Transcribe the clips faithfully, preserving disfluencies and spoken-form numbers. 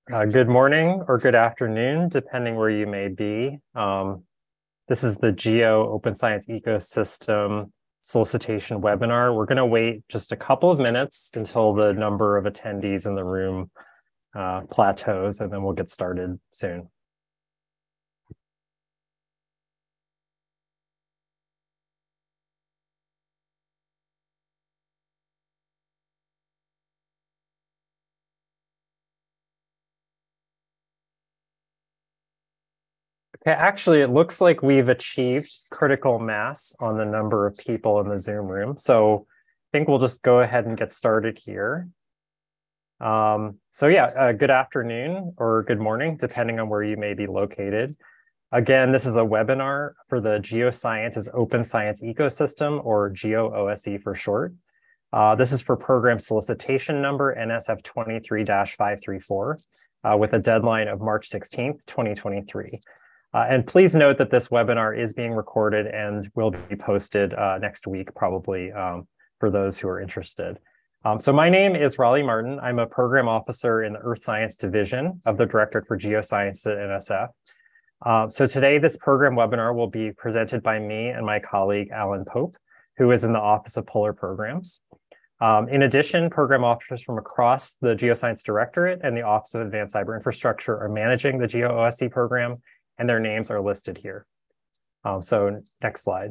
Uh, good morning or good afternoon, depending where you may be. Um, this is the GEO Open Science Ecosystem solicitation webinar. We're going to wait just a couple of minutes until the number of attendees in the room uh, plateaus, and then we'll get started soon. Okay, actually, it looks like we've achieved critical mass on the number of people in the Zoom room. So I think we'll just go ahead and get started here. Um, so yeah, uh, good afternoon or good morning, depending on where you may be located. Again, this is a webinar for the Geosciences Open Science Ecosystem, or GEO O S E for short. Uh, this is for program solicitation number N S F twenty-three dash five three four uh, with a deadline of March sixteenth, twenty twenty-three. Uh, and please note that this webinar is being recorded and will be posted uh, next week, probably, um, for those who are interested. Um, so my name is Raleigh Martin. I'm a program officer in the Earth Science Division of the Directorate for Geoscience at N S F. Uh, so today, this program webinar will be presented by me and my colleague, Alan Pope, who is in the Office of Polar Programs. Um, in addition, program officers from across the Geoscience Directorate and the Office of Advanced Cyber Infrastructure are managing the GEO O S E program, and their names are listed here. Um, so next slide.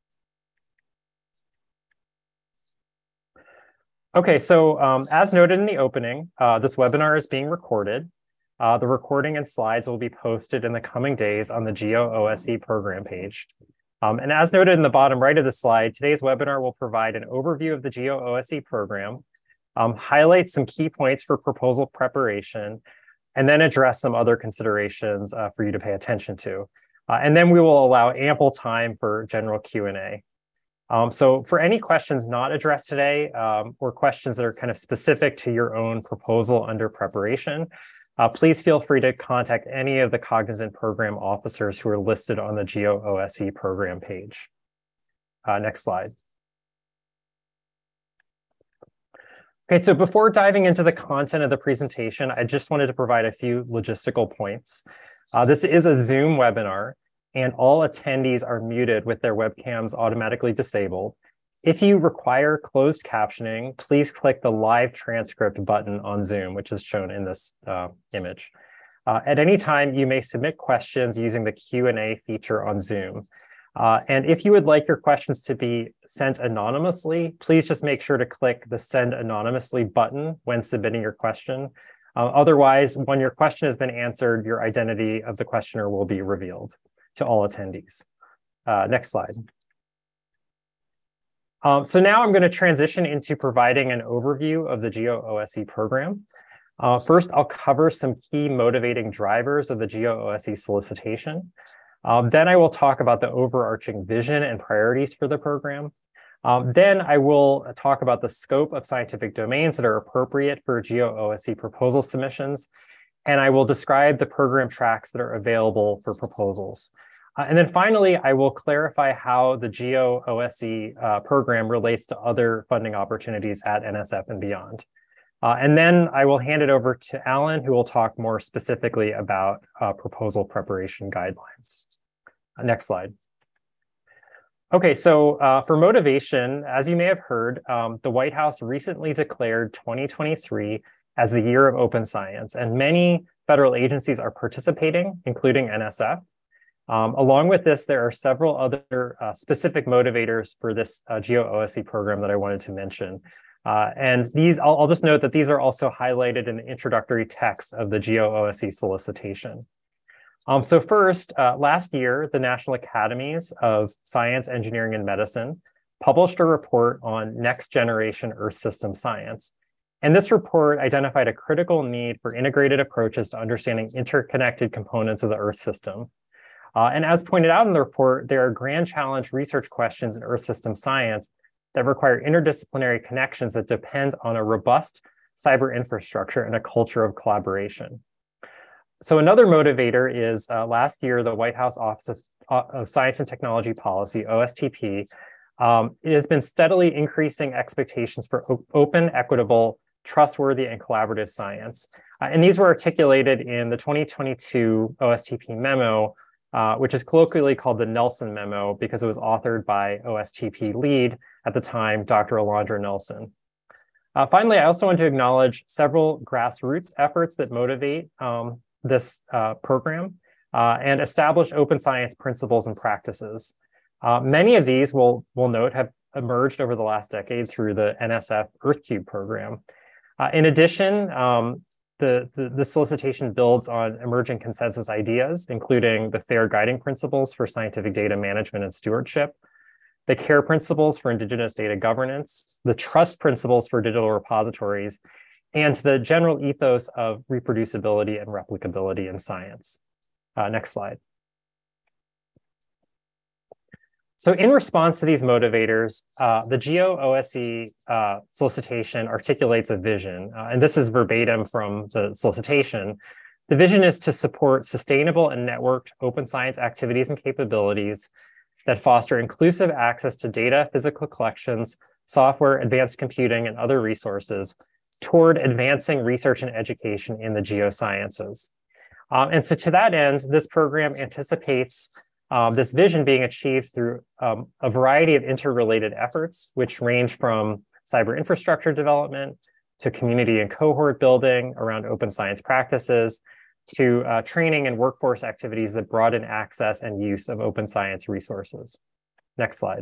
Okay, so um, as noted in the opening, uh, this webinar is being recorded. Uh, the recording and slides will be posted in the coming days on the GEO O S E program page. Um, and as noted in the bottom right of the slide, today's webinar will provide an overview of the GEO O S E program, um, highlight some key points for proposal preparation, and then address some other considerations uh, for you to pay attention to. Uh, and then we will allow ample time for general Q and A. Um, so for any questions not addressed today, um, or questions that are kind of specific to your own proposal under preparation, uh, please feel free to contact any of the Cognizant program officers who are listed on the GEO O S E program page. Uh, next slide. Okay, so before diving into the content of the presentation, I just wanted to provide a few logistical points. Uh, this is a Zoom webinar, and all attendees are muted with their webcams automatically disabled. If you require closed captioning, please click the live transcript button on Zoom, which is shown in this uh, image. Uh, at any time, you may submit questions using the Q and A feature on Zoom. Uh, and if you would like your questions to be sent anonymously, please just make sure to click the Send Anonymously button when submitting your question. Uh, otherwise, when your question has been answered, your identity of the questioner will be revealed to all attendees. Uh, next slide. Um, so now I'm going to transition into providing an overview of the GEO O S E program. Uh, first, I'll cover some key motivating drivers of the GEO O S E solicitation. Um, then I will talk about the overarching vision and priorities for the program. Um, then I will talk about the scope of scientific domains that are appropriate for GEO O S E proposal submissions. And I will describe the program tracks that are available for proposals. Uh, and then finally, I will clarify how the GEO O S E uh, program relates to other funding opportunities at N S F and beyond. Uh, and then I will hand it over to Alan, who will talk more specifically about uh, proposal preparation guidelines. Uh, next slide. Okay, so uh, for motivation, as you may have heard, um, the White House recently declared twenty twenty-three as the year of open science, and many federal agencies are participating, including N S F. Um, along with this, there are several other uh, specific motivators for this uh, GEO O S E program that I wanted to mention. Uh, and these, I'll, I'll just note that these are also highlighted in the introductory text of the GEO O S E solicitation. Um, so first, uh, last year, the National Academies of Science, Engineering, and Medicine published a report on next generation Earth system science. And this report identified a critical need for integrated approaches to understanding interconnected components of the Earth system. Uh, and as pointed out in the report, there are grand challenge research questions in Earth system science that require interdisciplinary connections that depend on a robust cyber infrastructure and a culture of collaboration. So another motivator is uh, last year, the White House Office of, uh, of Science and Technology Policy, O S T P, um, it has been steadily increasing expectations for open, equitable, trustworthy, and collaborative science. Uh, and these were articulated in the twenty twenty-two O S T P memo, uh, which is colloquially called the Nelson Memo because it was authored by O S T P lead at the time, Doctor Alondra Nelson. Uh, finally, I also want to acknowledge several grassroots efforts that motivate um, this uh, program uh, and establish open science principles and practices. Uh, many of these, we'll, we'll note, have emerged over the last decade through the N S F EarthCube program. Uh, in addition, um, the, the, the solicitation builds on emerging consensus ideas, including the FAIR guiding principles for scientific data management and stewardship, the CARE principles for Indigenous data governance, the trust principles for digital repositories, and the general ethos of reproducibility and replicability in science. Uh, next slide. So in response to these motivators, uh, the GEO O S C uh, solicitation articulates a vision, uh, and this is verbatim from the solicitation. The vision is to support sustainable and networked open science activities and capabilities that foster inclusive access to data, physical collections, software, advanced computing, and other resources toward advancing research and education in the geosciences. Um, and so to that end, this program anticipates um, this vision being achieved through um, a variety of interrelated efforts, which range from cyber infrastructure development to community and cohort building around open science practices, to uh, training and workforce activities that broaden access and use of open science resources. Next slide.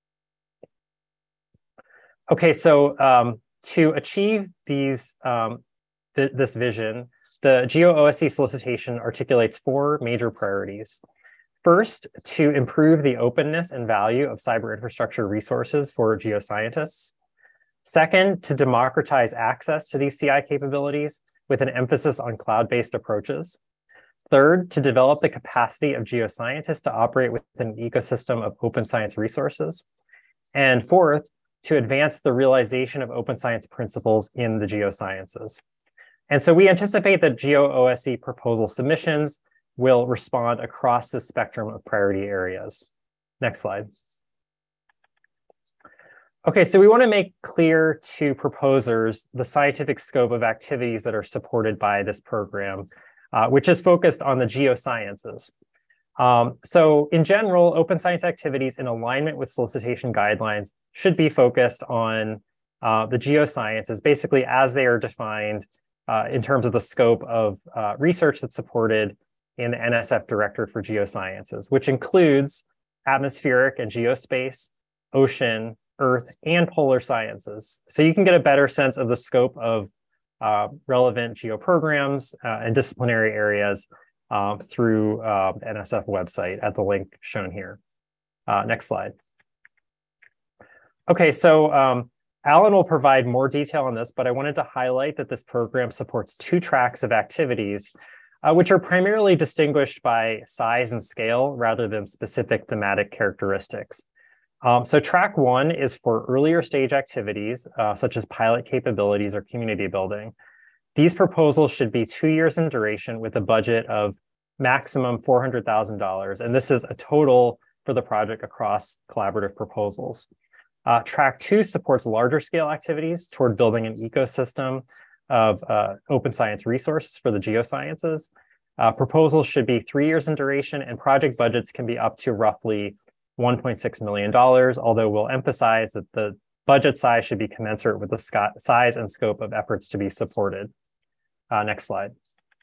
Okay, so um, to achieve these, um, th this vision, the GEO O S C solicitation articulates four major priorities. First, to improve the openness and value of cyber infrastructure resources for geoscientists. Second, to democratize access to these C I capabilities with an emphasis on cloud-based approaches. Third, to develop the capacity of geoscientists to operate within an ecosystem of open science resources. And fourth, to advance the realization of open science principles in the geosciences. And so we anticipate that GEO O S C proposal submissions will respond across the spectrum of priority areas. Next slide. Okay, so we want to make clear to proposers the scientific scope of activities that are supported by this program, uh, which is focused on the geosciences. Um, so in general, open science activities in alignment with solicitation guidelines should be focused on uh, the geosciences, basically as they are defined uh, in terms of the scope of uh, research that's supported in the N S F Directorate for Geosciences, which includes atmospheric and geospace, ocean, earth, and polar sciences. So you can get a better sense of the scope of uh, relevant geo programs uh, and disciplinary areas um, through uh, the N S F website at the link shown here. Uh, next slide. Okay, so um, Alan will provide more detail on this, but I wanted to highlight that this program supports two tracks of activities, uh, which are primarily distinguished by size and scale rather than specific thematic characteristics. Um, so track one is for earlier stage activities, uh, such as pilot capabilities or community building. These proposals should be two years in duration with a budget of maximum four hundred thousand dollars. And this is a total for the project across collaborative proposals. Uh, track two supports larger scale activities toward building an ecosystem of uh, open science resources for the geosciences. Uh, proposals should be three years in duration, and project budgets can be up to roughly one point six million dollars, although we'll emphasize that the budget size should be commensurate with the size and scope of efforts to be supported. Uh, next slide.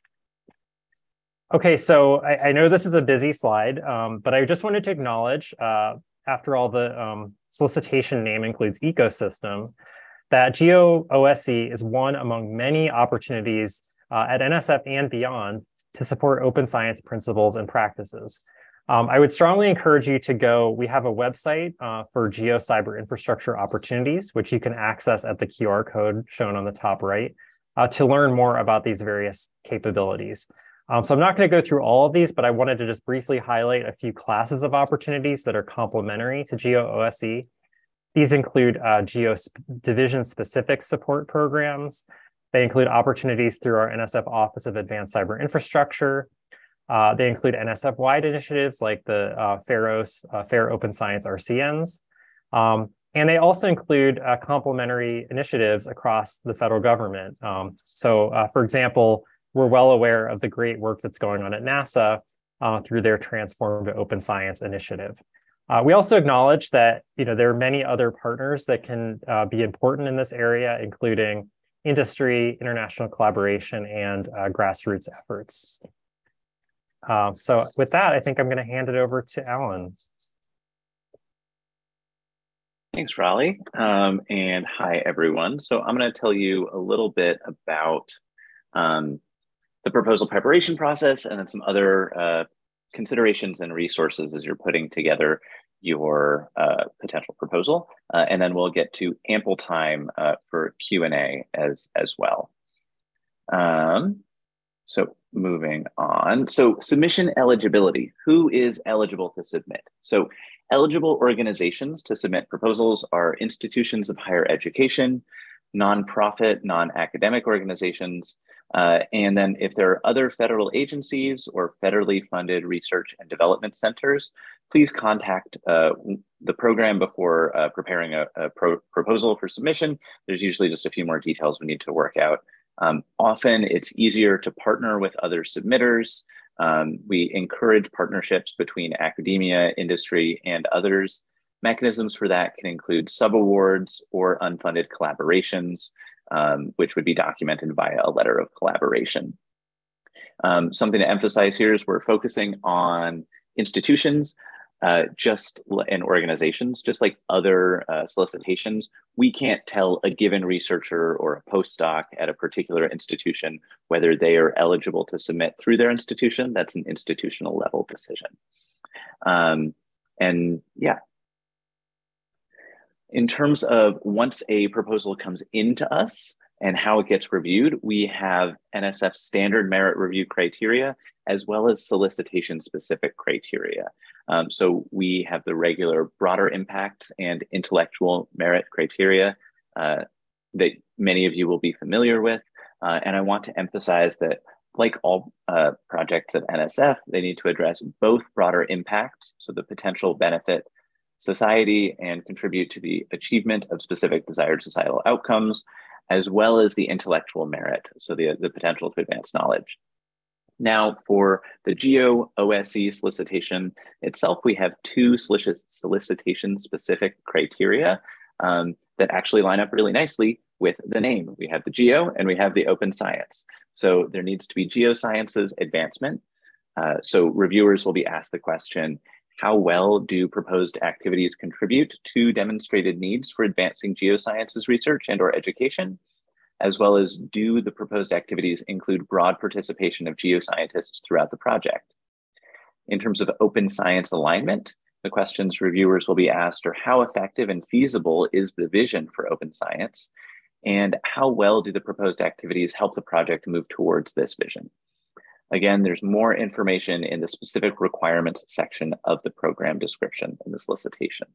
Okay, so I, I know this is a busy slide, um, but I just wanted to acknowledge, uh, after all, the um, solicitation name includes ecosystem, that GEO O S C is one among many opportunities uh, at N S F and beyond to support open science principles and practices. Um, I would strongly encourage you to go. We have a website uh, for Geo Cyber Infrastructure Opportunities, which you can access at the Q R code shown on the top right uh, to learn more about these various capabilities. Um, so I'm not going to go through all of these, but I wanted to just briefly highlight a few classes of opportunities that are complementary to GEO O S C. These include uh, Geo division-specific support programs. They include opportunities through our N S F Office of Advanced Cyber Infrastructure. Uh, they include N S F-wide initiatives like the uh, FAIROS, uh, FAIR Open Science R C Ns. Um, And they also include uh, complementary initiatives across the federal government. Um, so, uh, for example, we're well aware of the great work that's going on at NASA uh, through their Transform to Open Science initiative. Uh, we also acknowledge that you know, there are many other partners that can uh, be important in this area, including industry, international collaboration, and uh, grassroots efforts. Uh, so with that, I think I'm going to hand it over to Alan. Thanks, Raleigh. Um, and hi, everyone. So I'm going to tell you a little bit about um, the proposal preparation process and then some other uh, considerations and resources as you're putting together your uh, potential proposal. Uh, and then we'll get to ample time uh, for Q and A as, as well. Um, so moving on. So submission eligibility. Who is eligible to submit? So eligible organizations to submit proposals are institutions of higher education, nonprofit, non-academic organizations, uh, and then if there are other federal agencies or federally funded research and development centers, please contact uh, the program before uh, preparing a, a pro proposal for submission. There's usually just a few more details we need to work out. Um, often it's easier to partner with other submitters. Um, we encourage partnerships between academia, industry, and others. Mechanisms for that can include subawards or unfunded collaborations, um, which would be documented via a letter of collaboration. Um, something to emphasize here is we're focusing on institutions uh, just and organizations, just like other uh, solicitations. We can't tell a given researcher or a postdoc at a particular institution whether they are eligible to submit through their institution. That's an institutional level decision. Um, and yeah. In terms of once a proposal comes into us and how it gets reviewed, we have N S F standard merit review criteria, as well as solicitation specific criteria. Um, so we have the regular broader impact and intellectual merit criteria uh, that many of you will be familiar with. Uh, and I want to emphasize that like all uh, projects at N S F, they need to address both broader impacts, so the potential benefit society and contribute to the achievement of specific desired societal outcomes, as well as the intellectual merit, so the, the potential to advance knowledge. Now, for the GEO O S C solicitation itself, we have two solicitation-specific criteria um, that actually line up really nicely with the name. We have the GEO and we have the open science. So there needs to be geosciences advancement. Uh, so reviewers will be asked the question, how well do proposed activities contribute to demonstrated needs for advancing geosciences research and or education? As well as, do the proposed activities include broad participation of geoscientists throughout the project? In terms of open science alignment, the questions reviewers will be asked are, how effective and feasible is the vision for open science? And how well do the proposed activities help the project move towards this vision? Again, there's more information in the specific requirements section of the program description in the solicitation.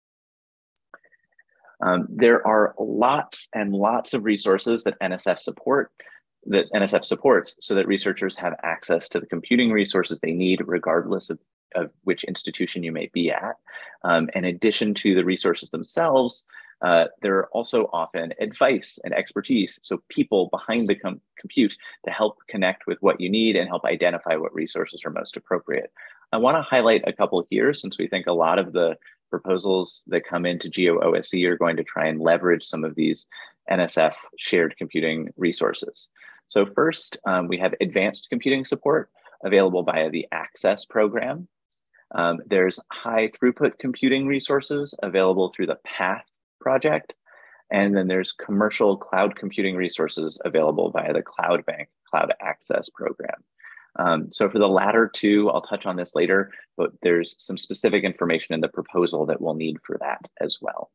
Um, there are lots and lots of resources that N S F support, that N S F supports, so that researchers have access to the computing resources they need, regardless of, of which institution you may be at. Um, in addition to the resources themselves, uh, there are also often advice and expertise, so people behind the com compute to help connect with what you need and help identify what resources are most appropriate. I want to highlight a couple here, since we think a lot of the proposals that come into GEO O S C are going to try and leverage some of these N S F shared computing resources. So first, um, we have advanced computing support available via the Access program. Um, there's high throughput computing resources available through the PATH project. And then there's commercial cloud computing resources available via the Cloud Bank Cloud Access program. Um, so for the latter two, I'll touch on this later, but there's some specific information in the proposal that we'll need for that as well.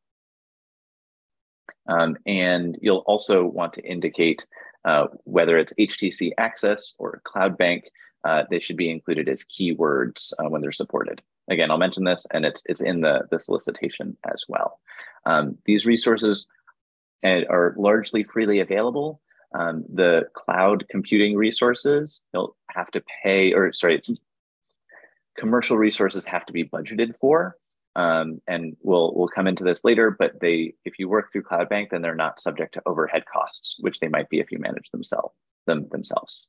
Um, and you'll also want to indicate uh, whether it's H T C Access or Cloud Bank, uh, they should be included as keywords uh, when they're supported. Again, I'll mention this, and it's, it's in the, the solicitation as well. Um, these resources are largely freely available. Um, the cloud computing resources, you'll have to pay, or sorry, commercial resources have to be budgeted for. Um, and we'll we'll come into this later, but they if you work through CloudBank, then they're not subject to overhead costs, which they might be if you manage themselves them themselves.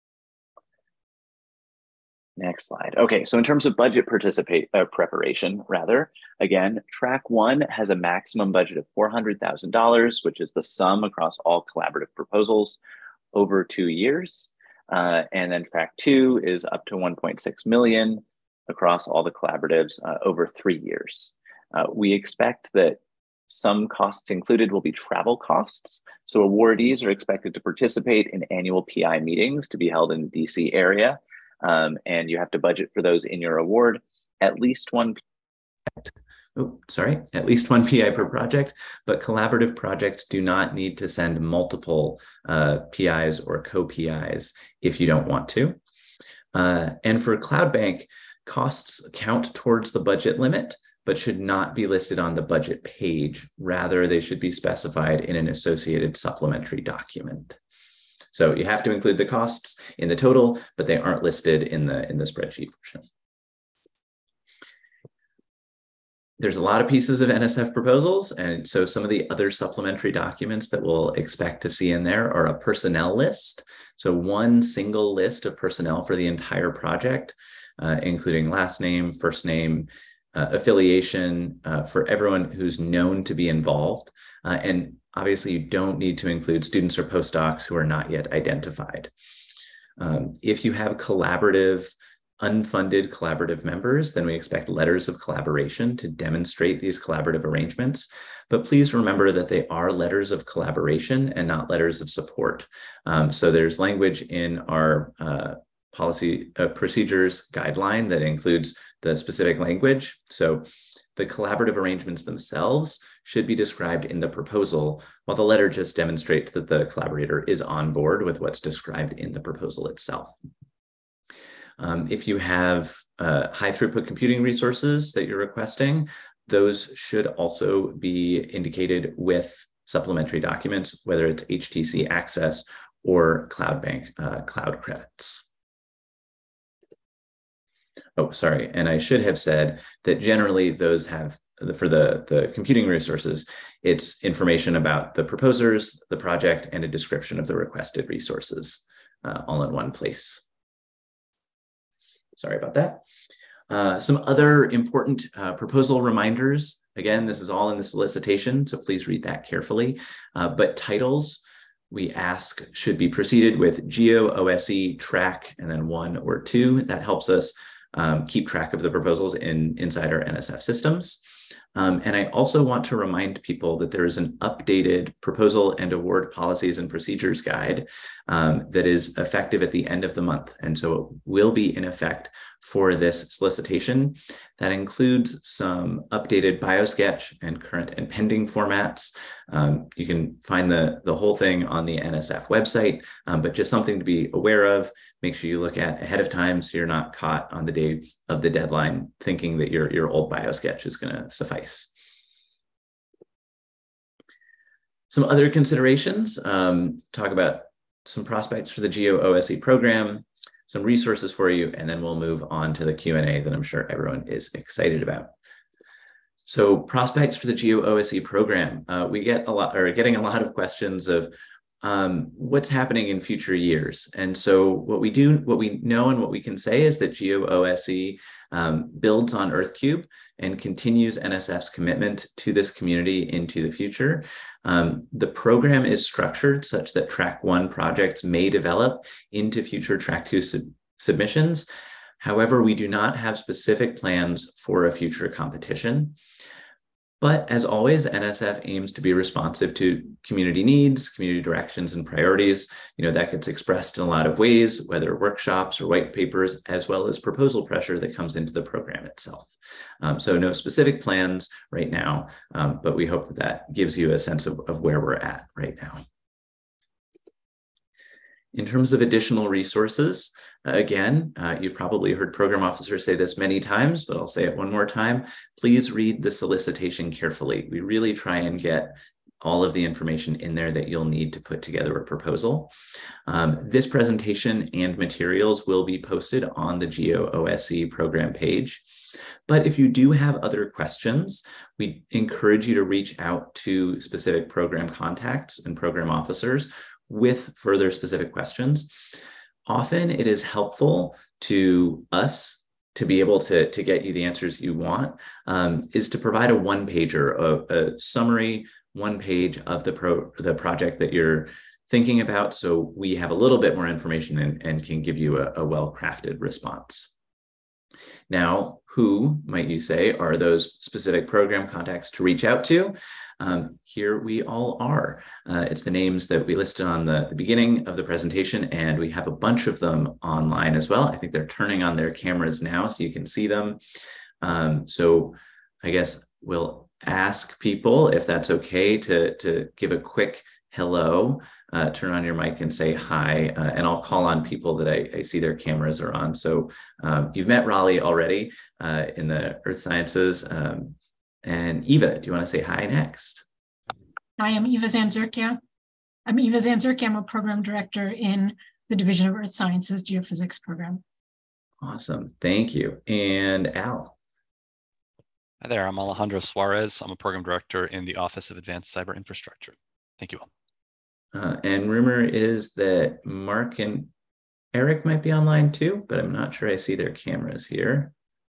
Next slide. Okay, so in terms of budget participate uh, preparation, rather, again, track one has a maximum budget of four hundred thousand dollars, which is the sum across all collaborative proposals over two years. Uh, and then track two is up to one point six million across all the collaboratives uh, over three years. Uh, we expect that some costs included will be travel costs. So awardees are expected to participate in annual P I meetings to be held in the D C area. Um, and you have to budget for those in your award, at least one. Oh, sorry, at least one P I per project, but collaborative projects do not need to send multiple uh, P Is or co-P Is if you don't want to. Uh, and for CloudBank, costs count towards the budget limit, but should not be listed on the budget page. Rather, they should be specified in an associated supplementary document. So you have to include the costs in the total, but they aren't listed in the, in the spreadsheet version. There's a lot of pieces of N S F proposals, and so some of the other supplementary documents that we'll expect to see in there are a personnel list. So one single list of personnel for the entire project, uh, including last name, first name, uh, affiliation uh, for everyone who's known to be involved. Uh, and obviously, you don't need to include students or postdocs who are not yet identified. Um, if you have collaborative, unfunded collaborative members, then we expect letters of collaboration to demonstrate these collaborative arrangements. But please remember that they are letters of collaboration and not letters of support. Um, so there's language in our uh, policy uh, procedures guideline that includes the specific language. So the collaborative arrangements themselves should be described in the proposal, while the letter just demonstrates that the collaborator is on board with what's described in the proposal itself. Um, if you have uh, high throughput computing resources that you're requesting, those should also be indicated with supplementary documents, whether it's H T C access or CloudBank uh, cloud credits. Oh, sorry. And I should have said that generally those have, for the, the computing resources, it's information about the proposers, the project, and a description of the requested resources uh, all in one place. Sorry about that. Uh, some other important uh, proposal reminders. Again, this is all in the solicitation, so please read that carefully. Uh, but titles, we ask, should be preceded with Geo O S E track and then one or two. That helps us um, keep track of the proposals in inside our N S F systems. Um, and I also want to remind people that there is an updated proposal and award policies and procedures guide um, that is effective at the end of the month. And so it will be in effect for this solicitation. That includes some updated biosketch and current and pending formats. Um, you can find the, the whole thing on the N S F website, um, but just something to be aware of. Make sure you look at ahead of time so you're not caught on the day of the deadline thinking that your, your old biosketch is going to suffice. Some other considerations, um, talk about some prospects for the Geo O S E program, some resources for you, and then we'll move on to the Q and A that I'm sure everyone is excited about. So prospects for the Geo O S E program, uh, we get a lot, or getting a lot of questions of um, what's happening in future years. And so what we do, what we know and what we can say is that Geo O S E um, builds on EarthCube and continues N S F's commitment to this community into the future. Um, the program is structured such that track one projects may develop into future track two sub submissions. However, we do not have specific plans for a future competition. But as always, N S F aims to be responsive to community needs, community directions, and priorities. You know, that gets expressed in a lot of ways, whether workshops or white papers, as well as proposal pressure that comes into the program itself. Um, so no specific plans right now, um, but we hope that that gives you a sense of, of where we're at right now. In terms of additional resources, uh, again, uh, you've probably heard program officers say this many times, but I'll say it one more time. Please read the solicitation carefully. We really try and get all of the information in there that you'll need to put together a proposal. Um, this presentation and materials will be posted on the Geo O S C program page. But if you do have other questions, we encourage you to reach out to specific program contacts and program officers with further specific questions. Often it is helpful to us to be able to, to get you the answers you want, um, is to provide a one-pager, a, a summary one page of the, pro, the project that you're thinking about, so we have a little bit more information and, and can give you a, a well-crafted response. Now, who, might you say, are those specific program contacts to reach out to? Um, here we all are. Uh, it's the names that we listed on the, the beginning of the presentation, and we have a bunch of them online as well. I think they're turning on their cameras now so you can see them. Um, so I guess we'll ask people if that's okay to, to give a quick hello, uh, turn on your mic and say hi, uh, and I'll call on people that I, I see their cameras are on. So um, you've met Raleigh already uh, in the Earth Sciences. Um, and Eva, do you want to say hi next? Hi, I'm Eva Zanzurkia. I'm Eva Zanzurkia. I'm a program director in the Division of Earth Sciences Geophysics program. Awesome, thank you. And Al? Hi there, I'm Alejandro Suarez. I'm a program director in the Office of Advanced Cyber Infrastructure. Thank you all. Uh, and rumor is that Mark and Eric might be online too, but I'm not sure I see their cameras here.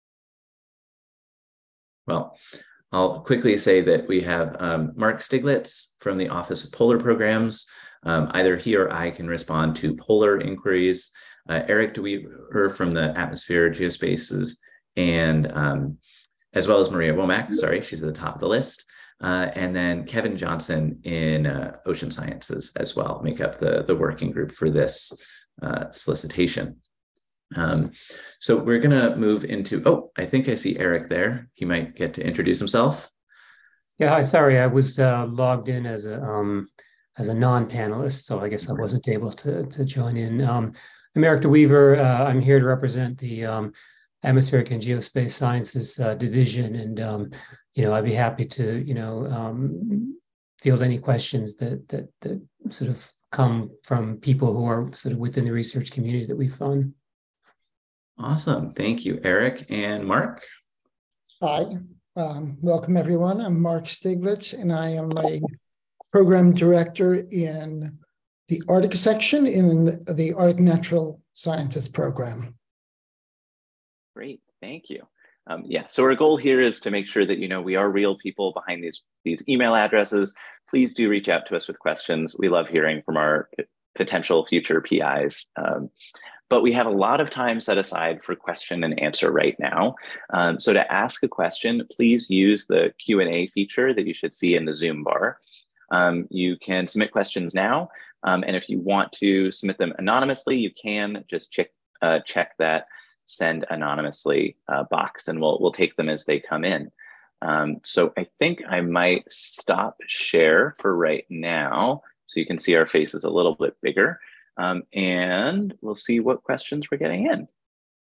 Well, I'll quickly say that we have um, Mark Stiglitz from the Office of Polar Programs. Um, either he or I can respond to polar inquiries. Uh, Eric DeWeaver from the Atmosphere Geospaces, and um, as well as Maria Womack, sorry, she's at the top of the list. Uh, and then Kevin Johnson in uh, Ocean Sciences as well, make up the, the working group for this uh, solicitation. Um, so we're gonna move into, oh, I think I see Eric there. He might get to introduce himself. Yeah, hi, sorry, I was uh, logged in as a um, as a non-panelist, so I guess I wasn't able to, to join in. Um, I'm Eric DeWeaver. Uh, I'm here to represent the um, Atmospheric and Geospace Sciences uh, Division, and um, you know, I'd be happy to, you know, um, field any questions that that that sort of come from people who are sort of within the research community that we fund. Awesome, thank you, Eric. And Mark? Hi, um, welcome everyone. I'm Mark Stiglitz, and I am a program director in the Arctic section in the Arctic Natural Sciences program. Great, thank you. Um, yeah, so our goal here is to make sure that, you know, we are real people behind these, these email addresses. Please do reach out to us with questions. We love hearing from our potential future P Is. Um, but we have a lot of time set aside for question and answer right now. Um, so to ask a question, please use the Q and A feature that you should see in the Zoom bar. Um, you can submit questions now. Um, and if you want to submit them anonymously, you can just check, uh, check that send anonymously uh, box, and we'll, we'll take them as they come in. Um, so I think I might stop share for right now so you can see our faces a little bit bigger, um, and we'll see what questions we're getting in.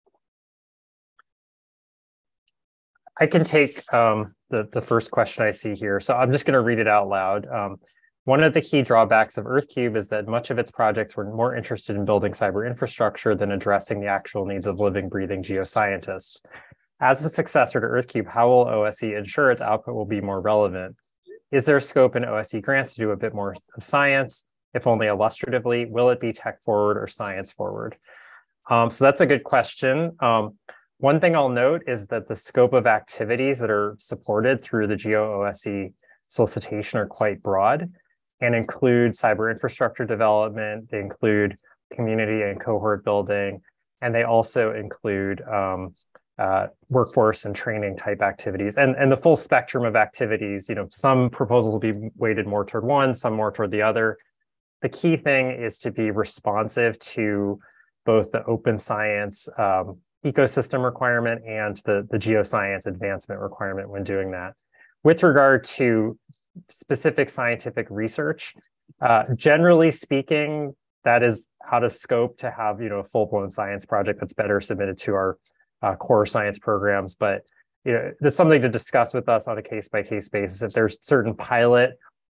I can take um, the, the first question I see here. So I'm just going to read it out loud. Um, One of the key drawbacks of EarthCube is that much of its projects were more interested in building cyber infrastructure than addressing the actual needs of living, breathing geoscientists. As a successor to EarthCube, how will O S C ensure its output will be more relevant? Is there scope in O S C grants to do a bit more of science, if only illustratively? Will it be tech forward or science forward? Um, so that's a good question. Um, one thing I'll note is that the scope of activities that are supported through the Geo O S C solicitation are quite broad, and include cyber infrastructure development. They include community and cohort building, and they also include um, uh, workforce and training type activities, and, and the full spectrum of activities. You know, some proposals will be weighted more toward one, some more toward the other. The key thing is to be responsive to both the open science um, ecosystem requirement and the, the geoscience advancement requirement when doing that. With regard to specific scientific research, uh, generally speaking, that is out of scope to have, you know, a full-blown science project that's better submitted to our uh, core science programs. But, you know, that's something to discuss with us on a case-by-case basis. If there's certain pilot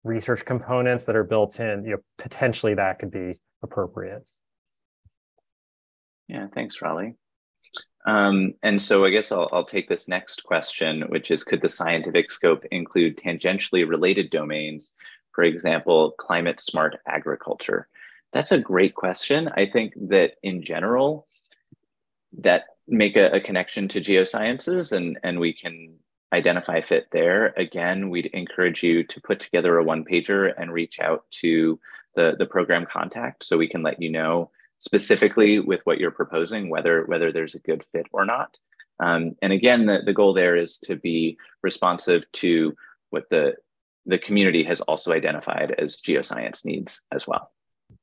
research components that are built in, you know, potentially that could be appropriate. Yeah, thanks, Raleigh. Um, and so I guess I'll, I'll take this next question, which is, could the scientific scope include tangentially related domains, for example, climate smart agriculture? That's a great question. I think that in general, that make a, a connection to geosciences, and, and we can identify fit there. Again, we'd encourage you to put together a one pager and reach out to the, the program contact so we can let you know specifically with what you're proposing, whether, whether there's a good fit or not. Um, and again, the, the goal there is to be responsive to what the, the community has also identified as geoscience needs as well.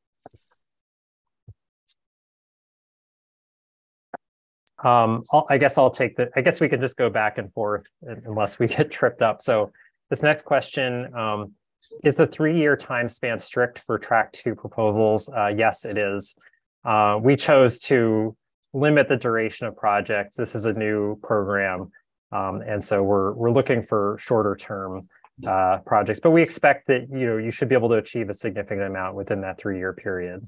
Um, I'll, I guess I'll take the, I guess we can just go back and forth unless we get tripped up. So this next question, um, is the three-year time span strict for track two proposals? Uh, yes, it is. Uh, we chose to limit the duration of projects. This is a new program. Um, and so we're, we're looking for shorter term uh, projects, but we expect that, you know, you should be able to achieve a significant amount within that three-year period.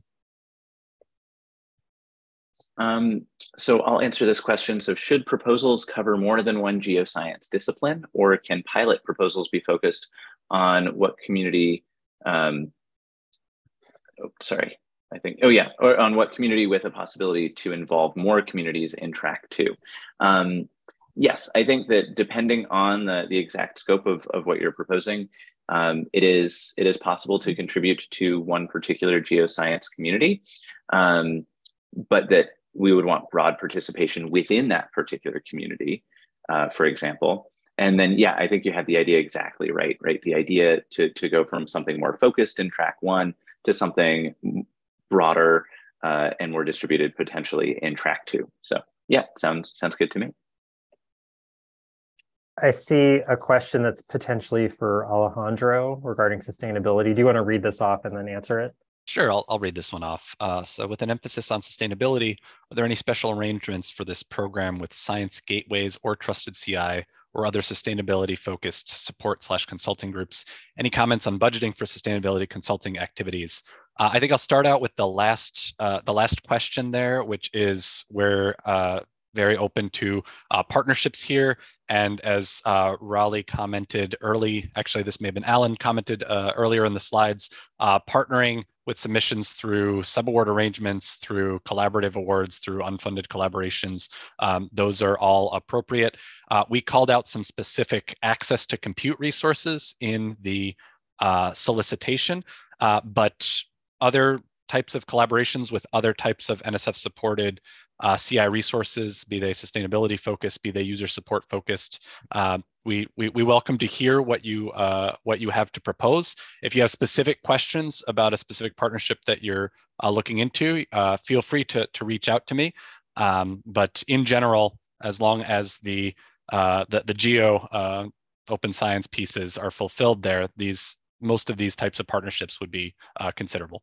Um, so I'll answer this question. So should proposals cover more than one geoscience discipline, or can pilot proposals be focused on what community, um, oh, sorry, I think, oh yeah, or on what community with a possibility to involve more communities in track two? Um, yes, I think that depending on the, the exact scope of, of what you're proposing, um, it is it is possible to contribute to one particular geoscience community, um, but that we would want broad participation within that particular community, uh, for example. And then, yeah, I think you had the idea exactly right, right? The idea to, to go from something more focused in track one to something broader uh, and more distributed potentially in track two. So yeah, sounds, sounds good to me. I see a question that's potentially for Alejandro regarding sustainability. Do you want to read this off and then answer it? Sure, I'll, I'll read this one off. Uh, so with an emphasis on sustainability, are there any special arrangements for this program with science gateways or trusted C I or other sustainability focused support slash consulting groups? Any comments on budgeting for sustainability consulting activities? Uh, I think I'll start out with the last, uh, the last question there, which is where uh, very open to uh, partnerships here. And as uh, Raleigh commented early, actually this may have been Alan commented uh, earlier in the slides, uh, partnering with submissions through subaward arrangements, through collaborative awards, through unfunded collaborations. Um, those are all appropriate. Uh, we called out some specific access to compute resources in the uh, solicitation, uh, but other types of collaborations with other types of N S F supported uh, C I resources, be they sustainability focused, be they user support focused. Uh, we, we we welcome to hear what you uh, what you have to propose. If you have specific questions about a specific partnership that you're uh, looking into, uh, feel free to to reach out to me. Um, but in general, as long as the uh, the, the geo uh, open science pieces are fulfilled there, these most of these types of partnerships would be uh, considerable.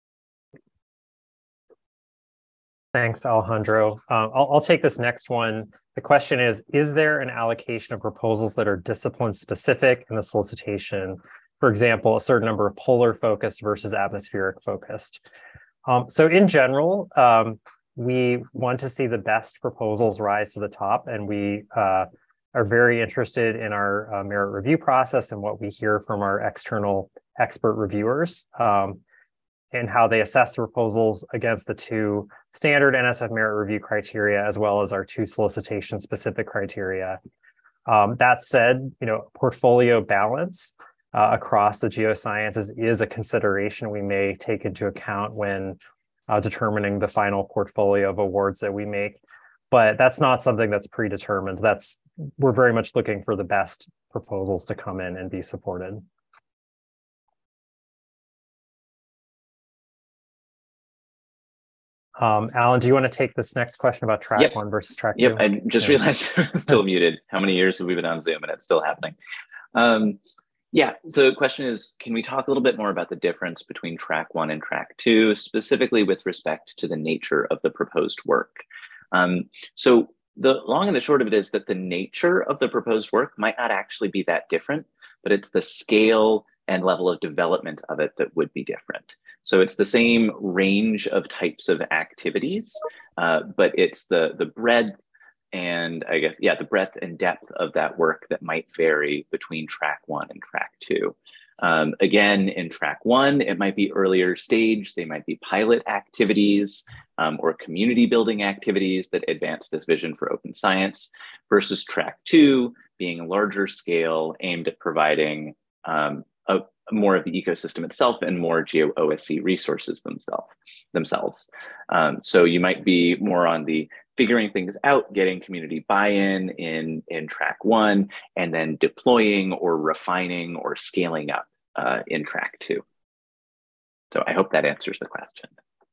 Thanks, Alejandro. Um, I'll, I'll take this next one. The question is, is there an allocation of proposals that are discipline specific in the solicitation? For example, a certain number of polar focused versus atmospheric focused. Um, so in general, um, we want to see the best proposals rise to the top, and we uh, are very interested in our uh, merit review process and what we hear from our external expert reviewers. Um, and how they assess the proposals against the two standard N S F merit review criteria, as well as our two solicitation specific criteria. Um, that said, you know, portfolio balance uh, across the geosciences is a consideration we may take into account when uh, determining the final portfolio of awards that we make. But that's not something that's predetermined. That's, we're very much looking for the best proposals to come in and be supported. Um, Alan, do you want to take this next question about track yep. one versus track yep. two? Yep, I just yeah. realized I'm still muted. How many years have we been on Zoom and it's still happening? Um, yeah, so the question is, can we talk a little bit more about the difference between track one and track two, specifically with respect to the nature of the proposed work? Um, so the long and the short of it is that the nature of the proposed work might not actually be that different, but it's the scale and level of development of it that would be different. So it's the same range of types of activities, uh, but it's the, the breadth and I guess, yeah, the breadth and depth of that work that might vary between track one and track two. Um, again, in track one, it might be earlier stage, they might be pilot activities um, or community building activities that advance this vision for open science, versus track two being larger scale, aimed at providing um, a, more of the ecosystem itself and more Geo O S C resources themselves. themselves. Um, so you might be more on the figuring things out, getting community buy-in in, in track one, and then deploying or refining or scaling up uh, in track two. So I hope that answers the question.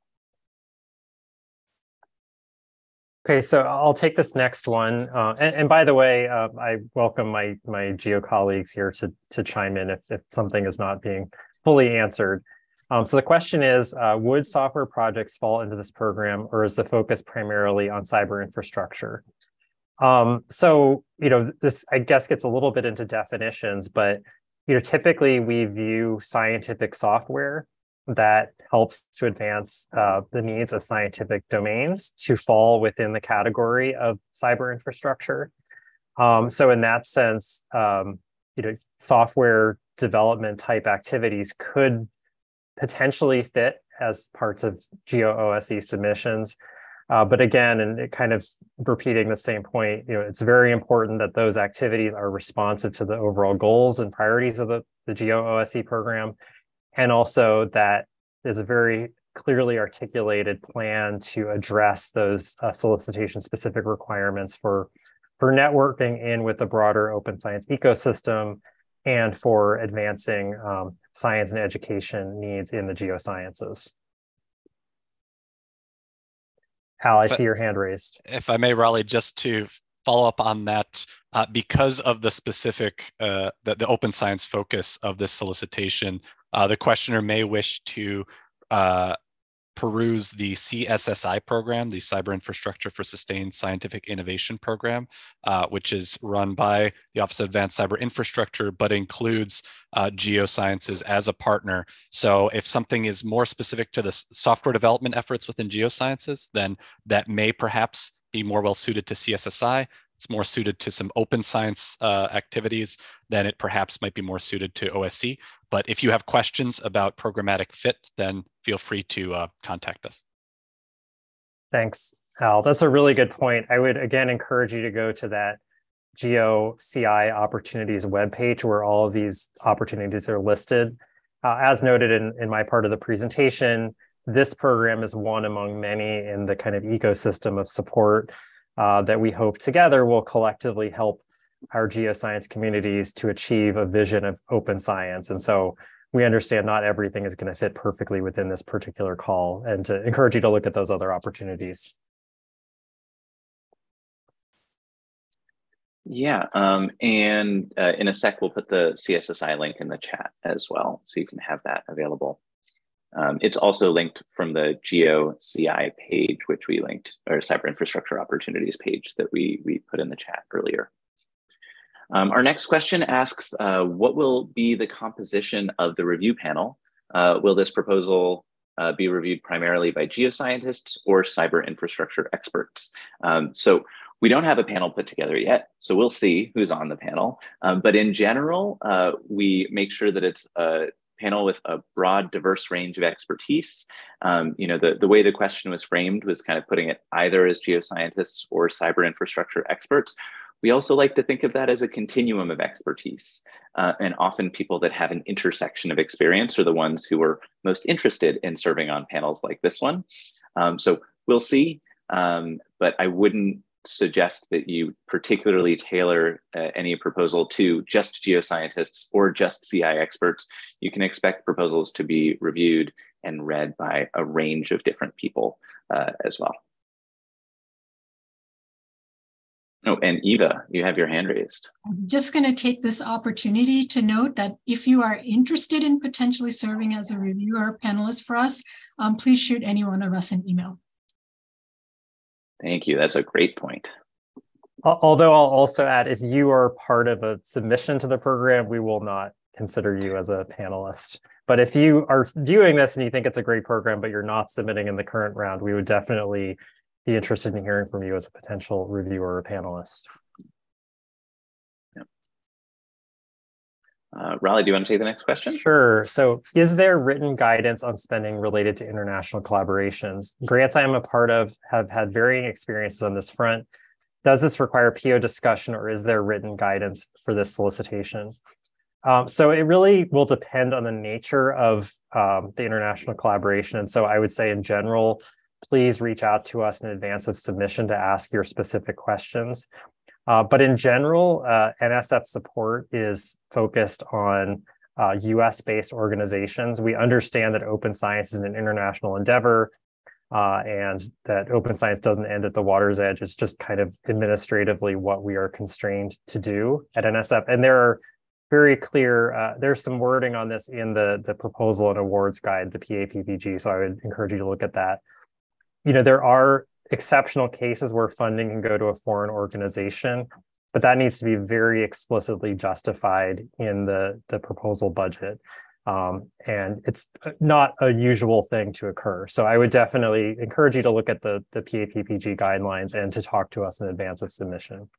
Okay, so I'll take this next one. Uh, and, and by the way, uh, I welcome my my Geo colleagues here to, to chime in if, if something is not being fully answered. Um, so the question is, uh, would software projects fall into this program, or is the focus primarily on cyber infrastructure? Um, so, you know, this, I guess, gets a little bit into definitions, but, you know, typically we view scientific software that helps to advance uh, the needs of scientific domains to fall within the category of cyber infrastructure. Um, so in that sense, um, you know, software development type activities could potentially fit as parts of Geo O S C submissions. Uh, but again, and it kind of repeating the same point, you know, it's very important that those activities are responsive to the overall goals and priorities of the, the Geo O S C program. And also that there's a very clearly articulated plan to address those uh, solicitation specific requirements for, for networking in with the broader open science ecosystem and for advancing um, science and education needs in the geosciences. Al, I But see your hand raised. If I may, Raleigh, just to follow up on that, uh, because of the specific, uh, the, the open science focus of this solicitation, uh, the questioner may wish to uh, peruse the C S S I program, the Cyber Infrastructure for Sustained Scientific Innovation program, uh, which is run by the Office of Advanced Cyber Infrastructure, but includes uh, geosciences as a partner. So if something is more specific to the software development efforts within geosciences, then that may perhaps be more well suited to C S S I. It's more suited to some open science uh, activities, then it perhaps might be more suited to O S C. But if you have questions about programmatic fit, then feel free to uh, contact us. Thanks, Al. That's a really good point. I would, again, encourage you to go to that Geo C I opportunities webpage where all of these opportunities are listed. Uh, as noted in, in my part of the presentation, this program is one among many in the kind of ecosystem of support uh, that we hope together will collectively help our geoscience communities to achieve a vision of open science. And so we understand not everything is going to fit perfectly within this particular call, and to encourage you to look at those other opportunities. Yeah, um, and uh, in a sec, we'll put the C S S I link in the chat as well, so you can have that available. Um, it's also linked from the Geo C I page, which we linked, or Cyber Infrastructure Opportunities page that we, we put in the chat earlier. Um, our next question asks, uh, what will be the composition of the review panel? Uh, will this proposal uh, be reviewed primarily by geoscientists or cyber infrastructure experts? Um, so we don't have a panel put together yet, so we'll see who's on the panel. Um, but in general, uh, we make sure that it's a panel with a broad, diverse range of expertise. Um, you know, the, the way the question was framed was kind of putting it either as geoscientists or cyber infrastructure experts. We also like to think of that as a continuum of expertise. Uh, and often people that have an intersection of experience are the ones who are most interested in serving on panels like this one. Um, so we'll see, um, but I wouldn't suggest that you particularly tailor uh, any proposal to just geoscientists or just C I experts. You can expect proposals to be reviewed and read by a range of different people uh, as well. Oh, and Eva, you have your hand raised. I'm just going to take this opportunity to note that if you are interested in potentially serving as a reviewer or panelist for us, um, please shoot any one of us an email. Thank you. That's a great point. Although I'll also add, if you are part of a submission to the program, we will not consider you as a panelist. But if you are viewing this and you think it's a great program, but you're not submitting in the current round, we would definitely be interested in hearing from you as a potential reviewer or panelist. Uh, Raleigh, do you want to take the next question? Sure. So is there written guidance on spending related to international collaborations? Grants I am a part of have had varying experiences on this front. Does this require P O discussion, or is there written guidance for this solicitation? Um, so it really will depend on the nature of um, the international collaboration. And so I would say in general, please reach out to us in advance of submission to ask your specific questions. Uh, but in general, uh, N S F support is focused on uh, U S-based organizations. We understand that open science is an international endeavor, uh, and that open science doesn't end at the water's edge. It's just kind of administratively what we are constrained to do at N S F. And there are very clear, uh, there's some wording on this in the, the proposal and awards guide, the P A P P G, so I would encourage you to look at that. You know, there are exceptional cases where funding can go to a foreign organization, but that needs to be very explicitly justified in the, the proposal budget. Um, and it's not a usual thing to occur. So I would definitely encourage you to look at the, the P A P P G guidelines and to talk to us in advance of submission.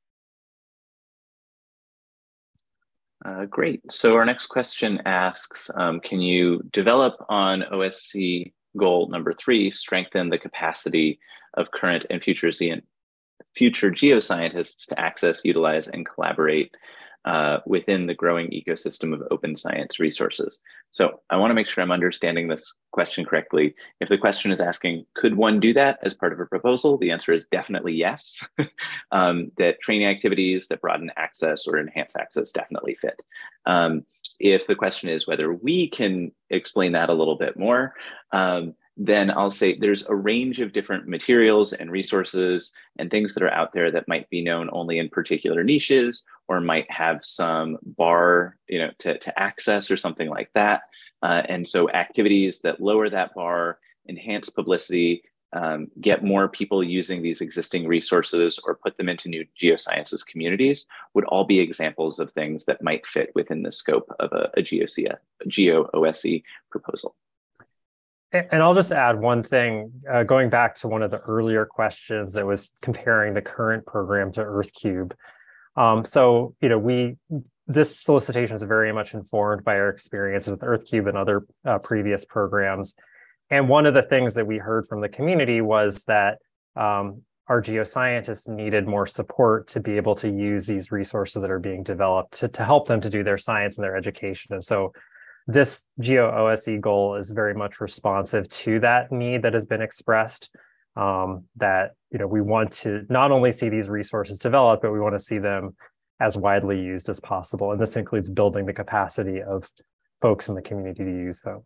Uh, great. So our next question asks, um, can you develop on O S C goal number three, strengthen the capacity of current and future, future geoscientists to access, utilize, and collaborate uh, within the growing ecosystem of open science resources? So I want to make sure I'm understanding this question correctly. If the question is asking, could one do that as part of a proposal? The answer is definitely yes. um, that training activities that broaden access or enhance access definitely fit. Um, if the question is whether we can explain that a little bit more, um, then I'll say there's a range of different materials and resources and things that are out there that might be known only in particular niches or might have some bar, you know, to, to access or something like that. Uh, and so activities that lower that bar, enhance publicity, um, get more people using these existing resources or put them into new geosciences communities would all be examples of things that might fit within the scope of a, a Geo O S E proposal. And I'll just add one thing, uh, going back to one of the earlier questions that was comparing the current program to EarthCube. Um, so, you know, we, this solicitation is very much informed by our experience with EarthCube and other uh, previous programs. And one of the things that we heard from the community was that um, our geoscientists needed more support to be able to use these resources that are being developed to, to help them to do their science and their education. And so this Geo O S E goal is very much responsive to that need that has been expressed, um, that, you know, we want to not only see these resources developed, but we want to see them as widely used as possible. And this includes building the capacity of folks in the community to use them.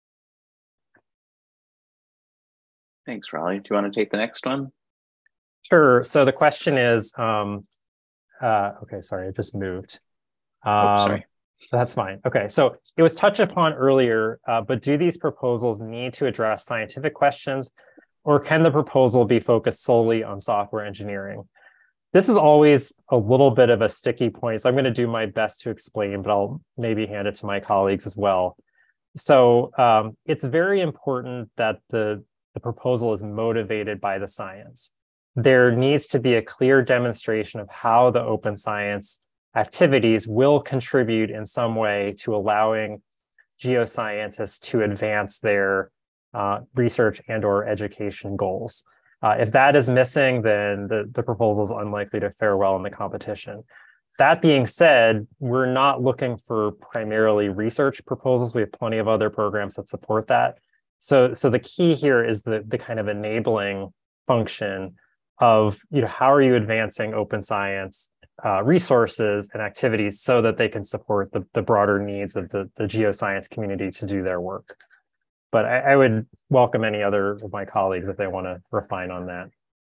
Thanks, Raleigh. Do you want to take the next one? Sure. So the question is, um, uh, okay, sorry, I just moved. Um, oh, sorry. That's fine. Okay, so it was touched upon earlier, uh, but do these proposals need to address scientific questions, or can the proposal be focused solely on software engineering? This is always a little bit of a sticky point, so I'm going to do my best to explain, but I'll maybe hand it to my colleagues as well. So um, it's very important that the, the proposal is motivated by the science. There needs to be a clear demonstration of how the open science activities will contribute in some way to allowing geoscientists to advance their uh, research and or education goals. Uh, if that is missing, then the, the proposal is unlikely to fare well in the competition. That being said, we're not looking for primarily research proposals. We have plenty of other programs that support that. So, so the key here is the, the kind of enabling function of, you know, how are you advancing open science Uh, resources and activities so that they can support the, the broader needs of the, the geoscience community to do their work. But I, I would welcome any other of my colleagues if they want to refine on that.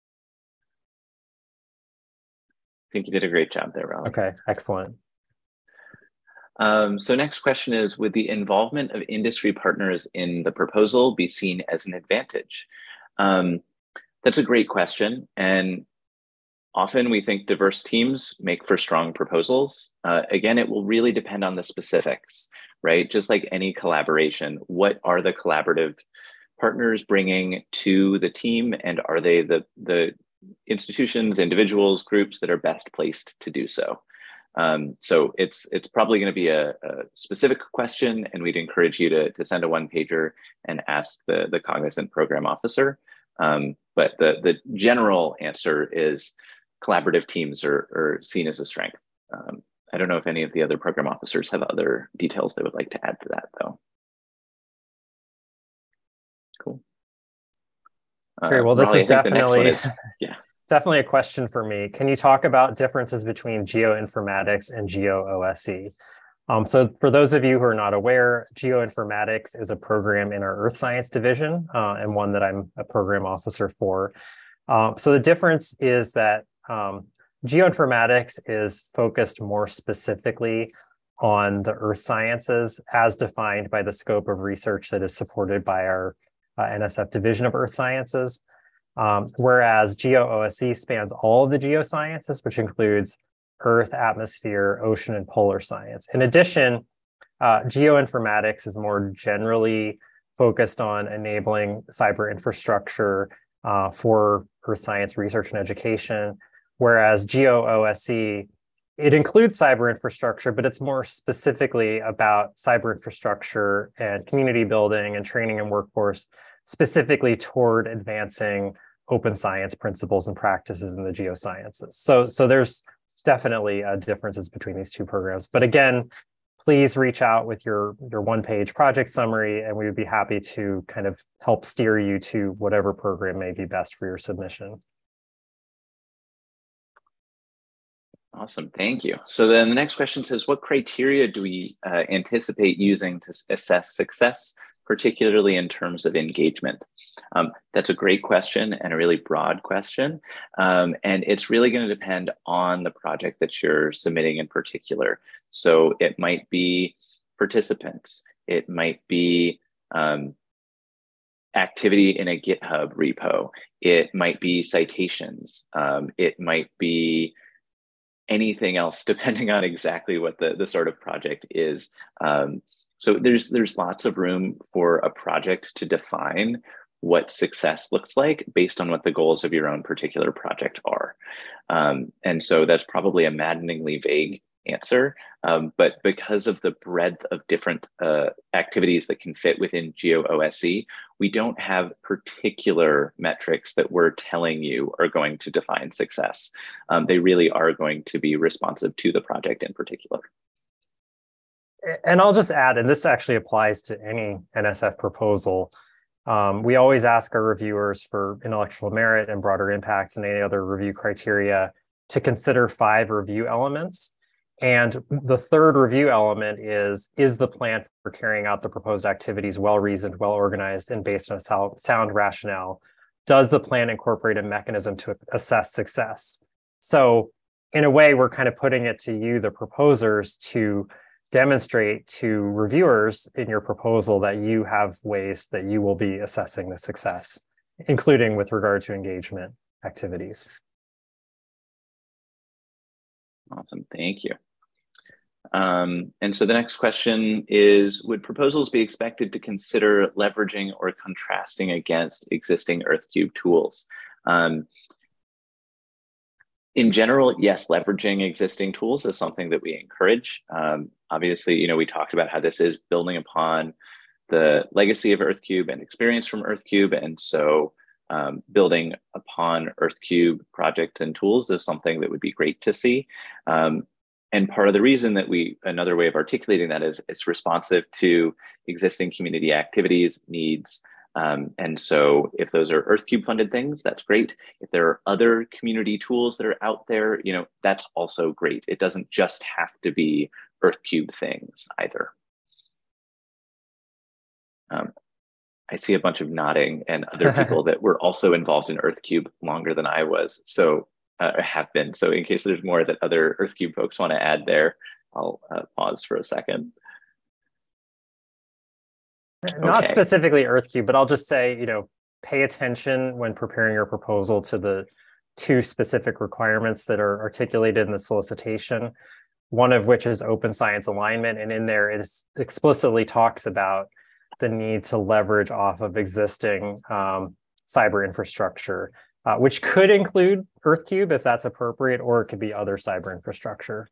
I think you did a great job there, Raleigh. Okay, excellent. Um, so next question is, would the involvement of industry partners in the proposal be seen as an advantage? Um, that's a great question. And often we think diverse teams make for strong proposals. Uh, again, it will really depend on the specifics, right? Just like any collaboration, what are the collaborative partners bringing to the team, and are they the, the institutions, individuals, groups that are best placed to do so? Um, so it's it's probably going to be a, a specific question, and we'd encourage you to, to send a one pager and ask the, the cognizant program officer. Um, but the, the general answer is collaborative teams are, are seen as a strength. Um, I don't know if any of the other program officers have other details they would like to add to that, though. Cool. Uh, Great. Well, this Raleigh, is definitely, is, yeah. definitely a question for me. Can you talk about differences between geoinformatics and geo O S E? Um, so for those of you who are not aware, geoinformatics is a program in our Earth Science division, uh, and one that I'm a program officer for. Um, so the difference is that um, geoinformatics is focused more specifically on the earth sciences as defined by the scope of research that is supported by our uh, N S F division of earth sciences. Um, whereas geo O S E spans all of the geosciences, which includes earth, atmosphere, ocean, and polar science. In addition, uh, geoinformatics is more generally focused on enabling cyber infrastructure uh, for earth science research and education, whereas geo O S E, it includes cyber infrastructure, but it's more specifically about cyber infrastructure and community building and training and workforce, specifically toward advancing open science principles and practices in the geosciences. So, so there's definitely uh, differences between these two programs. But again, please reach out with your, your one-page project summary, and we would be happy to kind of help steer you to whatever program may be best for your submission. Awesome, thank you. So then the next question says, what criteria do we uh, anticipate using to assess success, particularly in terms of engagement? Um, that's a great question and a really broad question. Um, and it's really going to depend on the project that you're submitting in particular. So it might be participants, it might be um, activity in a GitHub repo, it might be citations, um, it might be anything else, depending on exactly what the, the sort of project is. Um, so there's, there's lots of room for a project to define what success looks like based on what the goals of your own particular project are. Um, and so that's probably a maddeningly vague answer, um, but because of the breadth of different uh, activities that can fit within geo O S E, we don't have particular metrics that we're telling you are going to define success. Um, they really are going to be responsive to the project in particular. And I'll just add, and this actually applies to any N S F proposal, Um, we always ask our reviewers for intellectual merit and broader impacts and any other review criteria to consider five review elements. And the third review element is, is the plan for carrying out the proposed activities well-reasoned, well-organized, and based on a sound rationale? Does the plan incorporate a mechanism to assess success? So in a way, we're kind of putting it to you, the proposers, to demonstrate to reviewers in your proposal that you have ways that you will be assessing the success, including with regard to engagement activities. Awesome, thank you. Um, and so the next question is, would proposals be expected to consider leveraging or contrasting against existing EarthCube tools? Um, In general, yes, leveraging existing tools is something that we encourage. Um, obviously, you know, we talked about how this is building upon the legacy of EarthCube and experience from EarthCube. And so um, building upon EarthCube projects and tools is something that would be great to see. Um, and part of the reason that we, another way of articulating that is it's responsive to existing community activities, needs. Um, and so if those are EarthCube funded things, that's great. If there are other community tools that are out there, you know, that's also great. It doesn't just have to be EarthCube things either. Um, I see a bunch of nodding and other people that were also involved in EarthCube longer than I was, so uh, have been. So in case there's more that other EarthCube folks want to add there, I'll uh, pause for a second. Not okay. specifically EarthCube, but I'll just say, you know, pay attention when preparing your proposal to the two specific requirements that are articulated in the solicitation, one of which is open science alignment. And in there, it explicitly talks about the need to leverage off of existing um, cyber infrastructure, uh, which could include EarthCube if that's appropriate, or it could be other cyber infrastructure.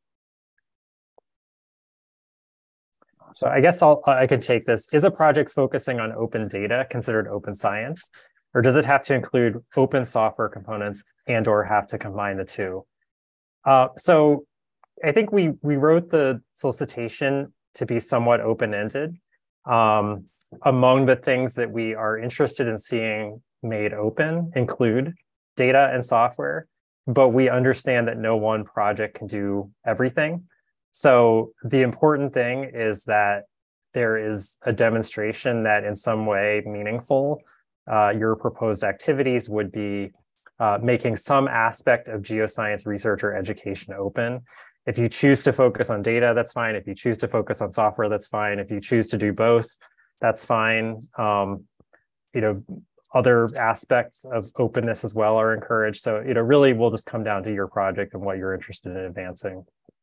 So I guess I'll, I could take this. Is a project focusing on open data considered open science? Or does it have to include open software components and or have to combine the two? Uh, so I think we, we wrote the solicitation to be somewhat open-ended. Um, among the things that we are interested in seeing made open include data and software, but we understand that no one project can do everything. So the important thing is that there is a demonstration that in some way meaningful, uh, your proposed activities would be uh, making some aspect of geoscience research or education open. If you choose to focus on data, that's fine. If you choose to focus on software, that's fine. If you choose to do both, that's fine. Um, you know, other aspects of openness as well are encouraged. So, you know, really will just come down to your project and what you're interested in advancing.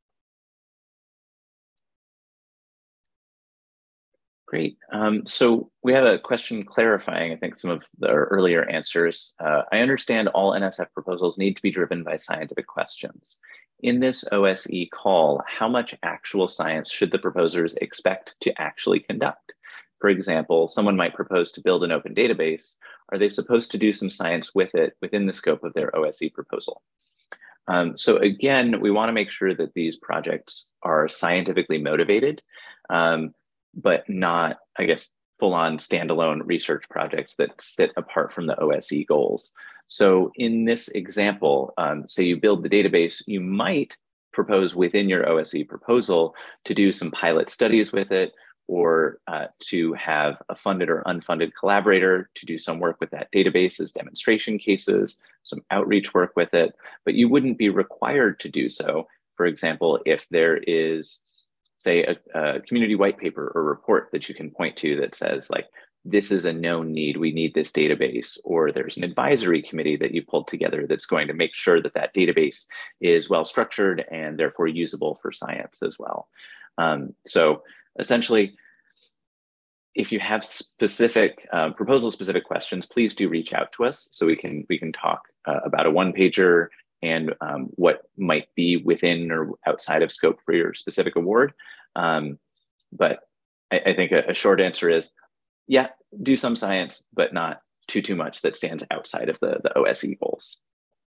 Great. Um, so we have a question clarifying, I think, some of the earlier answers. Uh, I understand all N S F proposals need to be driven by scientific questions. In this O S E call, how much actual science should the proposers expect to actually conduct? For example, someone might propose to build an open database. Are they supposed to do some science with it within the scope of their O S E proposal? Um, so again, we want to make sure that these projects are scientifically motivated, um, but not, I guess, full-on standalone research projects that sit apart from the O S E goals. So in this example, um, say you build the database, you might propose within your O S E proposal to do some pilot studies with it, or uh, to have a funded or unfunded collaborator to do some work with that database as demonstration cases, some outreach work with it, but you wouldn't be required to do so. For example, if there is, say, a, a community white paper or report that you can point to that says, like, this is a known need, we need this database, or there's an advisory committee that you pulled together that's going to make sure that that database is well structured and therefore usable for science as well. Um, so essentially, if you have specific uh, proposal specific questions, please do reach out to us so we can we can talk uh, about a one pager and um, what might be within or outside of scope for your specific award. Um, but I, I think a, a short answer is, yeah, do some science, but not too, too much that stands outside of the, the O S E goals.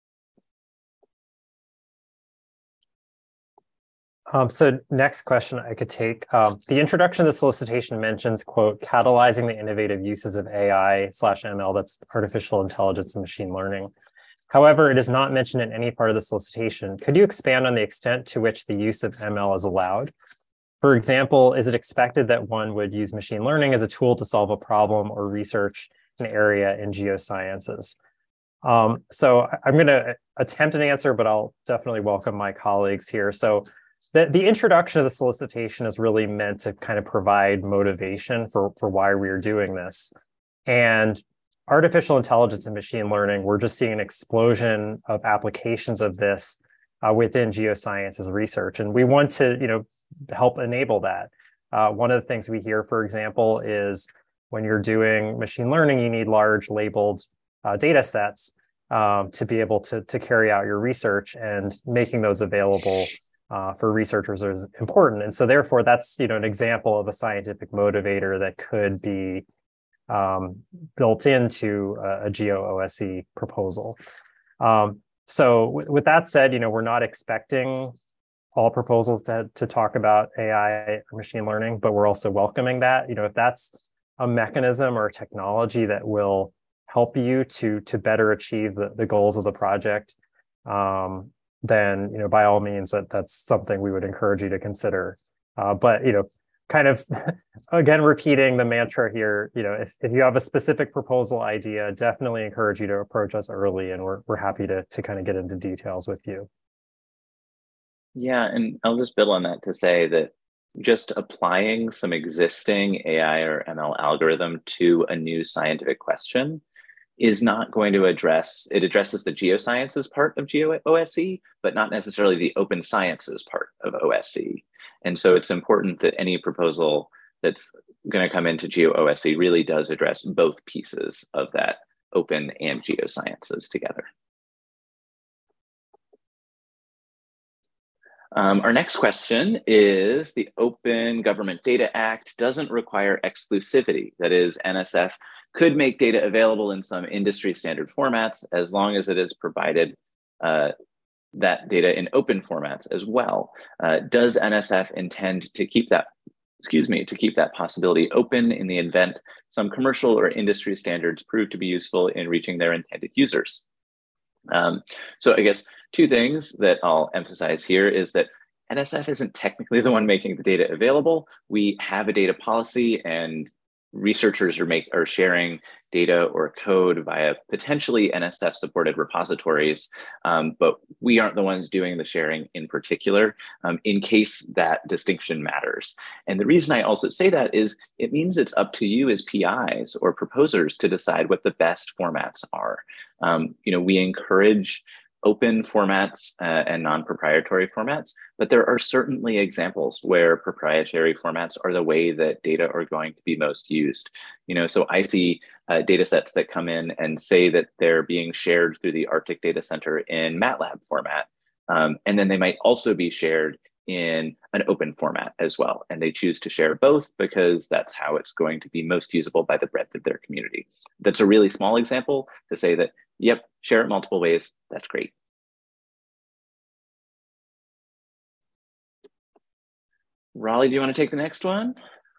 Um, so next question I could take. Um, the introduction of the solicitation mentions, quote, catalyzing the innovative uses of A I slash M L, that's artificial intelligence and machine learning. However, it is not mentioned in any part of the solicitation. Could you expand on the extent to which the use of M L is allowed? For example, is it expected that one would use machine learning as a tool to solve a problem or research an area in geosciences? Um, so I'm going to attempt an answer, but I'll definitely welcome my colleagues here. So the, the introduction of the solicitation is really meant to kind of provide motivation for, for why we are doing this. And artificial intelligence and machine learning, we're just seeing an explosion of applications of this uh, within geosciences research. And we want to, you know, help enable that. Uh, one of the things we hear, for example, is when you're doing machine learning, you need large labeled uh, data sets um, to be able to, to carry out your research, and making those available uh, for researchers is important. And so therefore, that's, you know, an example of a scientific motivator that could be um, built into a, a Geo O S E proposal. Um, so with that said, you know, we're not expecting all proposals to, to talk about A I or machine learning, but we're also welcoming that. You know, if that's a mechanism or a technology that will help you to, to better achieve the, the goals of the project, um, then, you know, by all means, that, that's something we would encourage you to consider. Uh, but, you know, kind of, again, repeating the mantra here, you know, if, if you have a specific proposal idea, definitely encourage you to approach us early, and we're, we're happy to, to kind of get into details with you. Yeah, and I'll just build on that to say that just applying some existing A I or M L algorithm to a new scientific question is not going to address, it addresses the geosciences part of Geo O S C, but not necessarily the open sciences part of O S C. And so it's important that any proposal that's going to come into Geo O S C really does address both pieces of that open and geosciences together. Um, our next question is, the Open Government Data Act doesn't require exclusivity. That is, N S F could make data available in some industry standard formats as long as it is provided uh, that data in open formats as well. Uh, does N S F intend to keep that, excuse me, to keep that possibility open in the event some commercial or industry standards prove to be useful in reaching their intended users? Um, so I guess two things that I'll emphasize here is that N S F isn't technically the one making the data available. We have a data policy, and researchers are make are sharing data or code via potentially N S F supported repositories, um, but we aren't the ones doing the sharing in particular, um, in case that distinction matters. And the reason I also say that is it means it's up to you as P Is or proposers to decide what the best formats are. Um, you know, we encourage open formats uh, and non-proprietary formats, but there are certainly examples where proprietary formats are the way that data are going to be most used. You know, so I see uh, data sets that come in and say that they're being shared through the Arctic Data Center in MATLAB format, um, and then they might also be shared in an open format as well. And they choose to share both because that's how it's going to be most usable by the breadth of their community. That's a really small example to say that, yep, share it multiple ways, that's great. Raleigh, do you want to take the next one?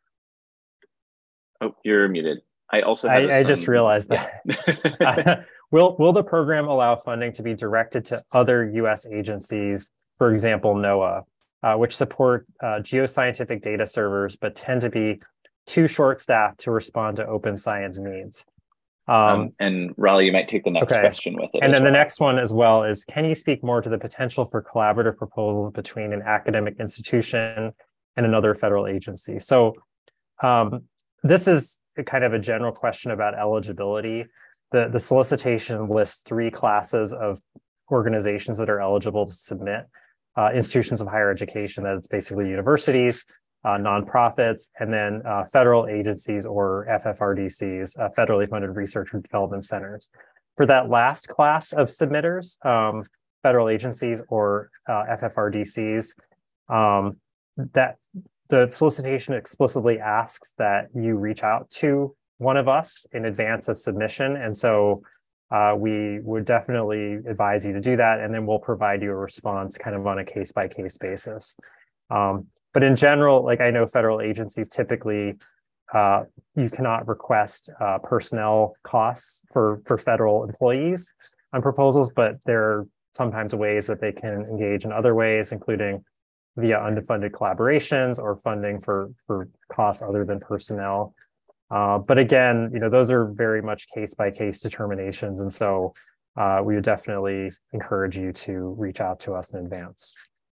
Oh, you're muted. I also have I, I some, just realized that. Yeah. uh, will, will the program allow funding to be directed to other U S agencies, for example, NOAA, uh, which support uh, geoscientific data servers, but tend to be too short-staffed to respond to open science needs? Um, um, and Raleigh, you might take the next okay. question with it. And then well. the next one as well is, can you speak more to the potential for collaborative proposals between an academic institution and another federal agency? So um, this is kind of a general question about eligibility. The, the solicitation lists three classes of organizations that are eligible to submit. Uh, institutions of higher education, that's basically universities, uh, nonprofits, and then uh, federal agencies or F F R D Cs, uh, federally funded research and development centers. For that last class of submitters, um, federal agencies or uh, F F R D Cs, um, that the solicitation explicitly asks that you reach out to one of us in advance of submission. And so uh, we would definitely advise you to do that. And then we'll provide you a response kind of on a case by case basis. Um, but in general, like I know federal agencies typically, uh, you cannot request uh, personnel costs for, for federal employees on proposals, but there are sometimes ways that they can engage in other ways, including via unfunded collaborations or funding for, for costs other than personnel. Uh, but again, you know, those are very much case-by-case determinations. And so uh, we would definitely encourage you to reach out to us in advance.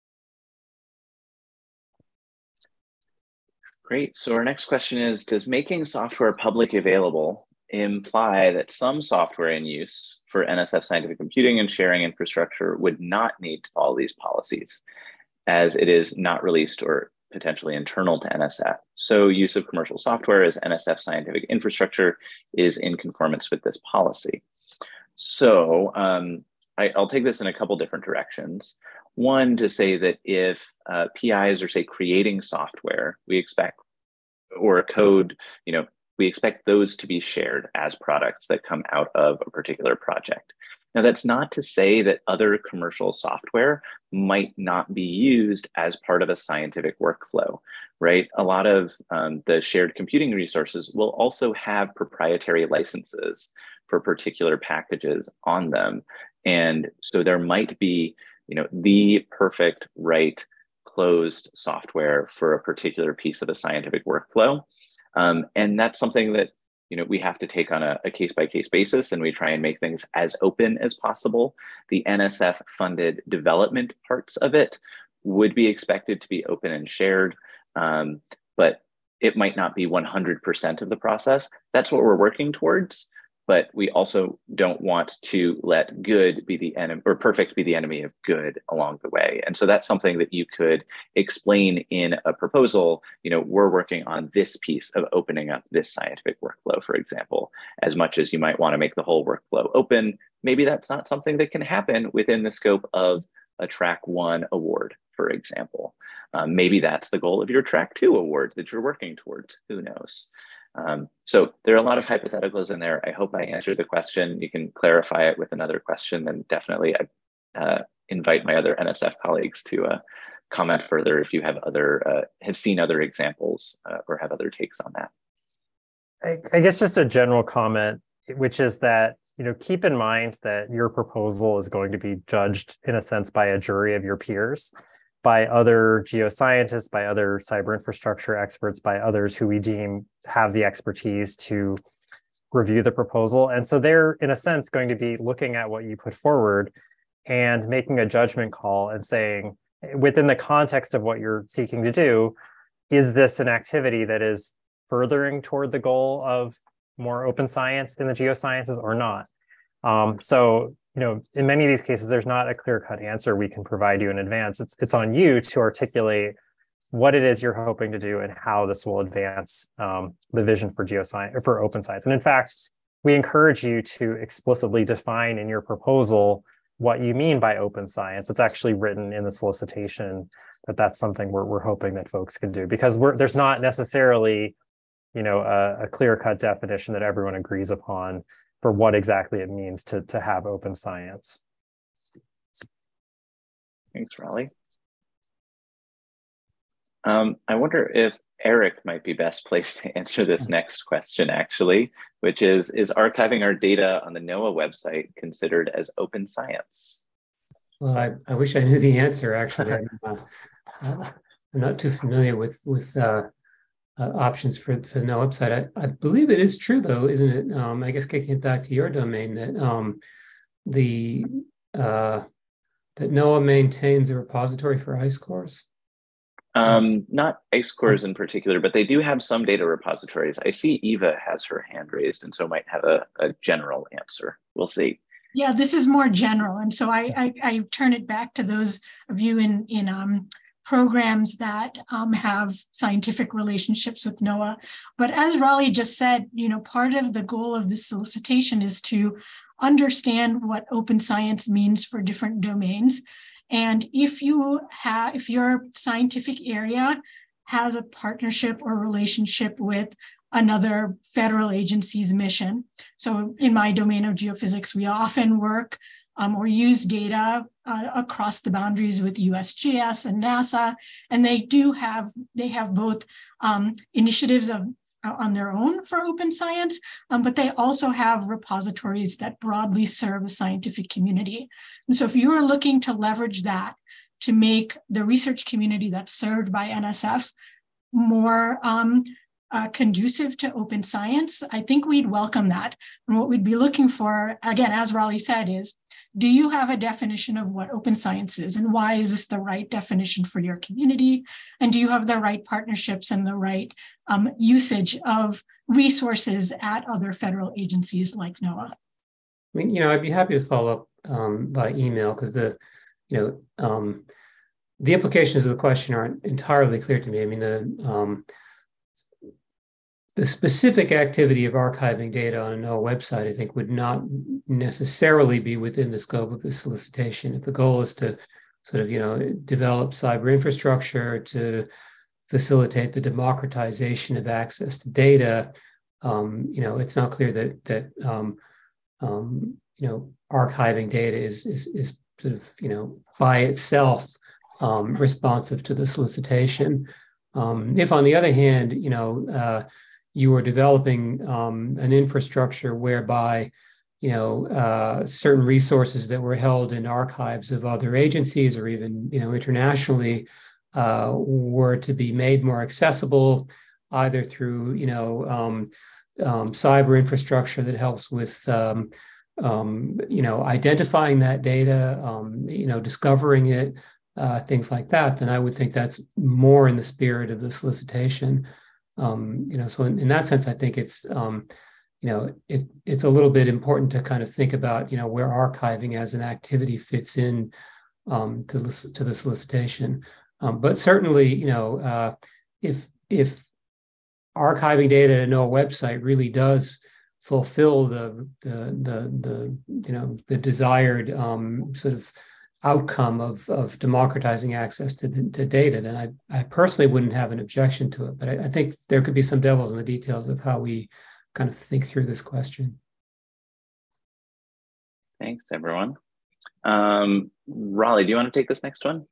Great. So our next question is, does making software public available imply that some software in use for N S F scientific computing and sharing infrastructure would not need to follow these policies, as it is not released or potentially internal to N S F? So use of commercial software as N S F scientific infrastructure is in conformance with this policy. So um, I, I'll take this in a couple different directions. One, to say that if uh, P Is are, say, creating software, we expect, or code, you know, we expect those to be shared as products that come out of a particular project. Now, that's not to say that other commercial software might not be used as part of a scientific workflow, right? A lot of um, the shared computing resources will also have proprietary licenses for particular packages on them. And so there might be, you know, the perfect right closed software for a particular piece of a scientific workflow. Um, and that's something that, you know, we have to take on a, a case-by-case basis, and we try and make things as open as possible. The N S F-funded development parts of it would be expected to be open and shared, um, but it might not be one hundred percent of the process. That's what we're working towards. but we also don't want to let good be the enemy, or perfect be the enemy of good along the way. And so that's something that you could explain in a proposal. You know, we're working on this piece of opening up this scientific workflow, for example. As much as you might want to make the whole workflow open, maybe that's not something that can happen within the scope of a track one award, for example. Um, maybe that's the goal of your track two award that you're working towards, who knows? Um, so there are a lot of hypotheticals in there. I hope I answered the question. You can clarify it with another question, and definitely I uh, invite my other N S F colleagues to uh, comment further if you have other, uh, have seen other examples uh, or have other takes on that. I, I guess just a general comment, which is that, you know, keep in mind that your proposal is going to be judged in a sense by a jury of your peers, by other geoscientists, by other cyber infrastructure experts, by others who we deem have the expertise to review the proposal. And so they're, in a sense, going to be looking at what you put forward and making a judgment call and saying, within the context of what you're seeking to do, is this an activity that is furthering toward the goal of more open science in the geosciences or not? Um, so, you know, in many of these cases, there's not a clear-cut answer we can provide you in advance. It's, it's on you to articulate what it is you're hoping to do and how this will advance um, the vision for geoscience, or for open science. And in fact, we encourage you to explicitly define in your proposal what you mean by open science. It's actually written in the solicitation that that's something we're, we're hoping that folks can do, because we're, there's not necessarily, you know, a, a clear-cut definition that everyone agrees upon for what exactly it means to, to have open science. Thanks, Raleigh. Um, I wonder if Eric might be best placed to answer this next question, actually, which is, is archiving our data on the NOAA website considered as open science? Well, I, I wish I knew the answer, actually. I'm, uh, uh, I'm not too familiar with, with uh, uh, options for, for the NOAA website. I, I believe it is true, though, isn't it? Um, I guess kicking it back to your domain, that um, the uh, that NOAA maintains a repository for ice cores. Um, not ice cores in particular, but they do have some data repositories. I see Eva has her hand raised, and so might have a, a general answer. We'll see. Yeah, this is more general. And so I, I, I turn it back to those of you in, in um, programs that um, have scientific relationships with NOAA. But as Raleigh just said, you know, part of the goal of this solicitation is to understand what open science means for different domains. And if you have, if your scientific area has a partnership or relationship with another federal agency's mission. So in my domain of geophysics, we often work um, or use data uh, across the boundaries with U S G S and NASA. And they do have, they have both um, initiatives of on their own for open science, um, but they also have repositories that broadly serve a scientific community. And so if you're looking to leverage that to make the research community that's served by N S F more um, uh, conducive to open science, I think we'd welcome that. And what we'd be looking for, again, as Raleigh said, is, do you have a definition of what open science is, and why is this the right definition for your community? And do you have the right partnerships and the right um, usage of resources at other federal agencies like NOAA? I mean, you know, I'd be happy to follow up um, by email, because the, you know, um, the implications of the question aren't entirely clear to me. I mean, the um, the specific activity of archiving data on a NOAA website, I think, would not necessarily be within the scope of the solicitation. If the goal is to sort of, you know, develop cyber infrastructure to facilitate the democratization of access to data, um, you know, it's not clear that that um, um, you know, archiving data is is is sort of, you know, by itself um, responsive to the solicitation. Um, if, on the other hand, you know, uh, you are developing um, an infrastructure whereby, you know, uh, certain resources that were held in archives of other agencies or even, you know, internationally uh, were to be made more accessible, either through, you know, um, um, cyber infrastructure that helps with, um, um, you know, identifying that data, um, you know, discovering it, uh, things like that, then I would think that's more in the spirit of the solicitation. Um, you know, so in, in that sense, I think it's, um, you know, it, it's a little bit important to kind of think about, you know, where archiving as an activity fits in um, to, to the solicitation. Um, but certainly, you know, uh, if, if archiving data to NOAA website really does fulfill the, the, the, the you know, the desired um, sort of outcome of, of democratizing access to, to data, then I, I personally wouldn't have an objection to it. But I, I think there could be some devils in the details of how we kind of think through this question. Thanks, everyone. Um, Raleigh, do you want to take this next one?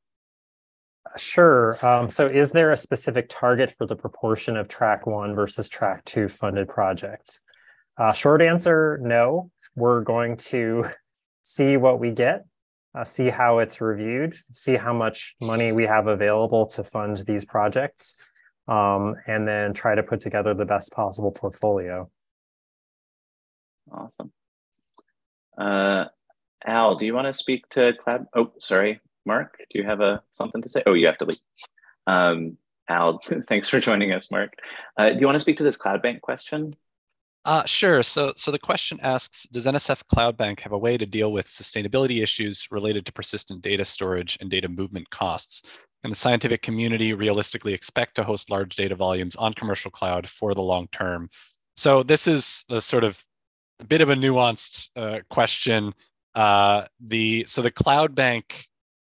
Sure. Um, so is there a specific target for the proportion of track one versus track two funded projects? Uh, short answer, no. We're going to see what we get, uh, see how it's reviewed, see how much money we have available to fund these projects, um, and then try to put together the best possible portfolio. Awesome. Uh, Al, do you want to speak to Cloud? Oh, sorry, Mark, do you have a something to say? Oh, you have to leave. Um, Al, thanks for joining us, Mark. Uh, do you want to speak to this Cloud Bank question? Uh, sure. So, so the question asks, does N S F Cloud Bank have a way to deal with sustainability issues related to persistent data storage and data movement costs? Can the scientific community realistically expect to host large data volumes on commercial cloud for the long term? So this is a sort of a bit of a nuanced uh, question. Uh, the so the Cloud Bank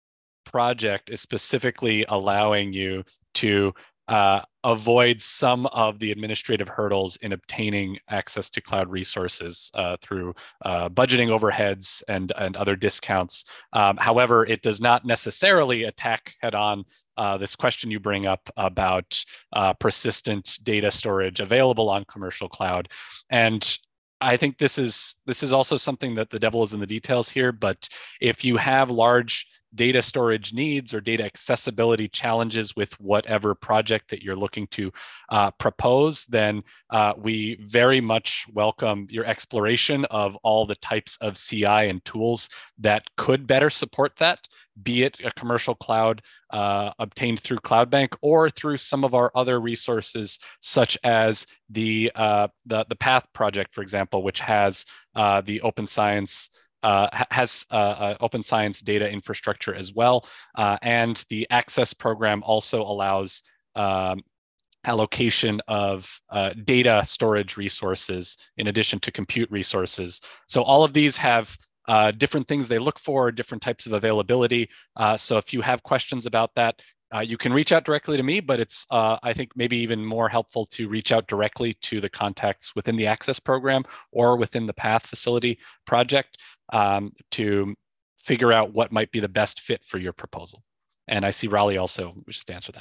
project is specifically allowing you to uh, avoid some of the administrative hurdles in obtaining access to cloud resources uh, through uh, budgeting overheads and, and other discounts. Um, however, it does not necessarily attack head-on uh, this question you bring up about uh, persistent data storage available on commercial cloud. And I think this is this is also something that the devil is in the details here, but if you have large data storage needs or data accessibility challenges with whatever project that you're looking to uh, propose, then uh, we very much welcome your exploration of all the types of C I and tools that could better support that, be it a commercial cloud uh, obtained through Cloud Bank or through some of our other resources, such as the, uh, the, the PATH project, for example, which has uh, the open science Uh, has uh, uh, open science data infrastructure as well. Uh, and the Access program also allows um, allocation of uh, data storage resources in addition to compute resources. So all of these have uh, different things they look for, different types of availability. Uh, so if you have questions about that, Uh, you can reach out directly to me, but it's, uh, I think, maybe even more helpful to reach out directly to the contacts within the Access program or within the PATH facility project um, to figure out what might be the best fit for your proposal. And I see Raleigh also wishes to answer that.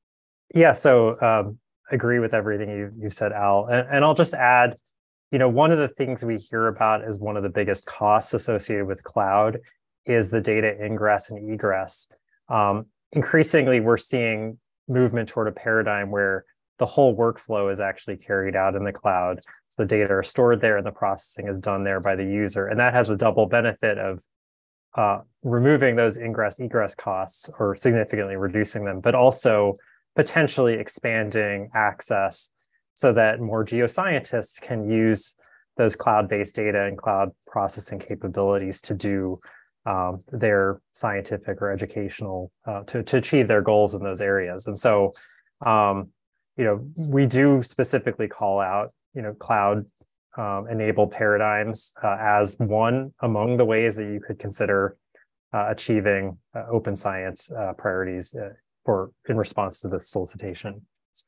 Yeah, so um, agree with everything you, you said, Al. And, and I'll just add, you know, one of the things we hear about as one of the biggest costs associated with cloud is the data ingress and egress. Um, Increasingly, we're seeing movement toward a paradigm where the whole workflow is actually carried out in the cloud. So the data are stored there and the processing is done there by the user. And that has the double benefit of uh, removing those ingress egress costs or significantly reducing them, but also potentially expanding access so that more geoscientists can use those cloud-based data and cloud processing capabilities to do Um, their scientific or educational uh, to, to achieve their goals in those areas. And so, um, you know, we do specifically call out, you know, cloud um, enabled paradigms uh, as one among the ways that you could consider uh, achieving uh, open science uh, priorities uh, for in response to this solicitation.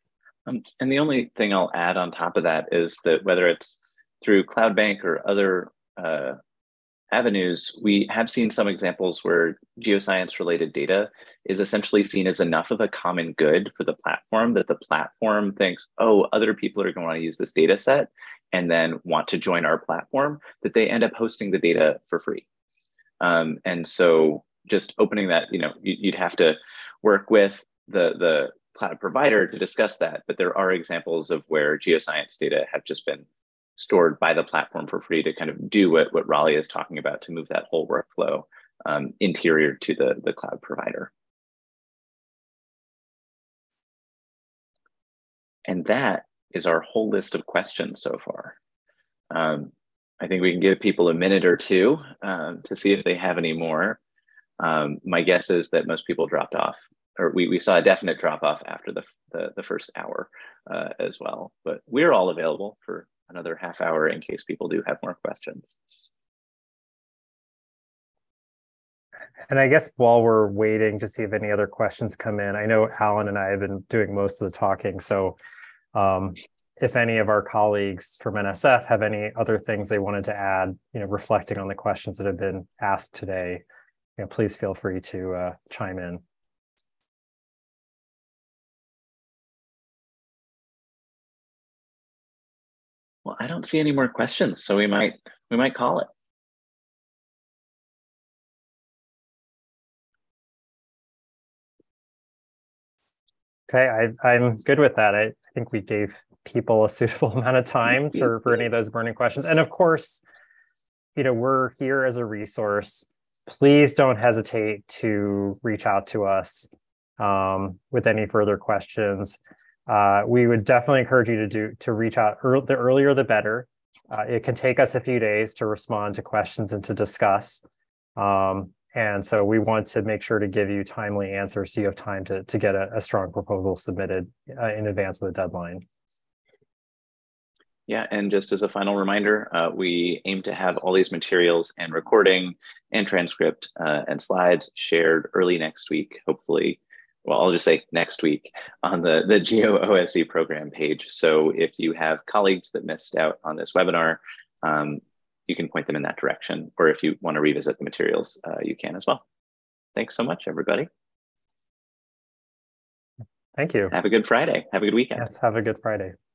Um, and the only thing I'll add on top of that is that whether it's through Cloud Bank or other uh, avenues, we have seen some examples where geoscience related data is essentially seen as enough of a common good for the platform that the platform thinks, oh, other people are going to want to use this data set and then want to join our platform, that they end up hosting the data for free. Um, and so just opening that, you know, you'd have to work with the, the cloud provider to discuss that, but there are examples of where geoscience data have just been stored by the platform for free to kind of do what, what Raleigh is talking about to move that whole workflow um, interior to the, the cloud provider. And that is our whole list of questions so far. Um, I think we can give people a minute or two um, to see if they have any more. Um, my guess is that most people dropped off, or we, we saw a definite drop off after the, the, the first hour uh, as well. But we're all available for another half hour in case people do have more questions. And I guess while we're waiting to see if any other questions come in, I know Alan and I have been doing most of the talking. So um, if any of our colleagues from N S F have any other things they wanted to add, you know, reflecting on the questions that have been asked today, you know, please feel free to uh, chime in. Well, I don't see any more questions, so we might we might call it. Okay, I, I'm good with that. I think we gave people a suitable amount of time for, for any of those burning questions. And of course, you know, we're here as a resource. Please don't hesitate to reach out to us um, with any further questions. Uh, we would definitely encourage you to do to reach out. Early, the earlier, the better. Uh, it can take us a few days to respond to questions and to discuss. Um, And so we want to make sure to give you timely answers so you have time to, to get a, a strong proposal submitted uh, in advance of the deadline. Yeah, and just as a final reminder, uh, we aim to have all these materials and recording and transcript uh, and slides shared early next week, hopefully. Well, I'll just say next week on the, the Geo O S C program page. So if you have colleagues that missed out on this webinar, um, you can point them in that direction. Or if you want to revisit the materials, uh, you can as well. Thanks so much, everybody. Thank you. Have a good Friday. Have a good weekend. Yes, have a good Friday.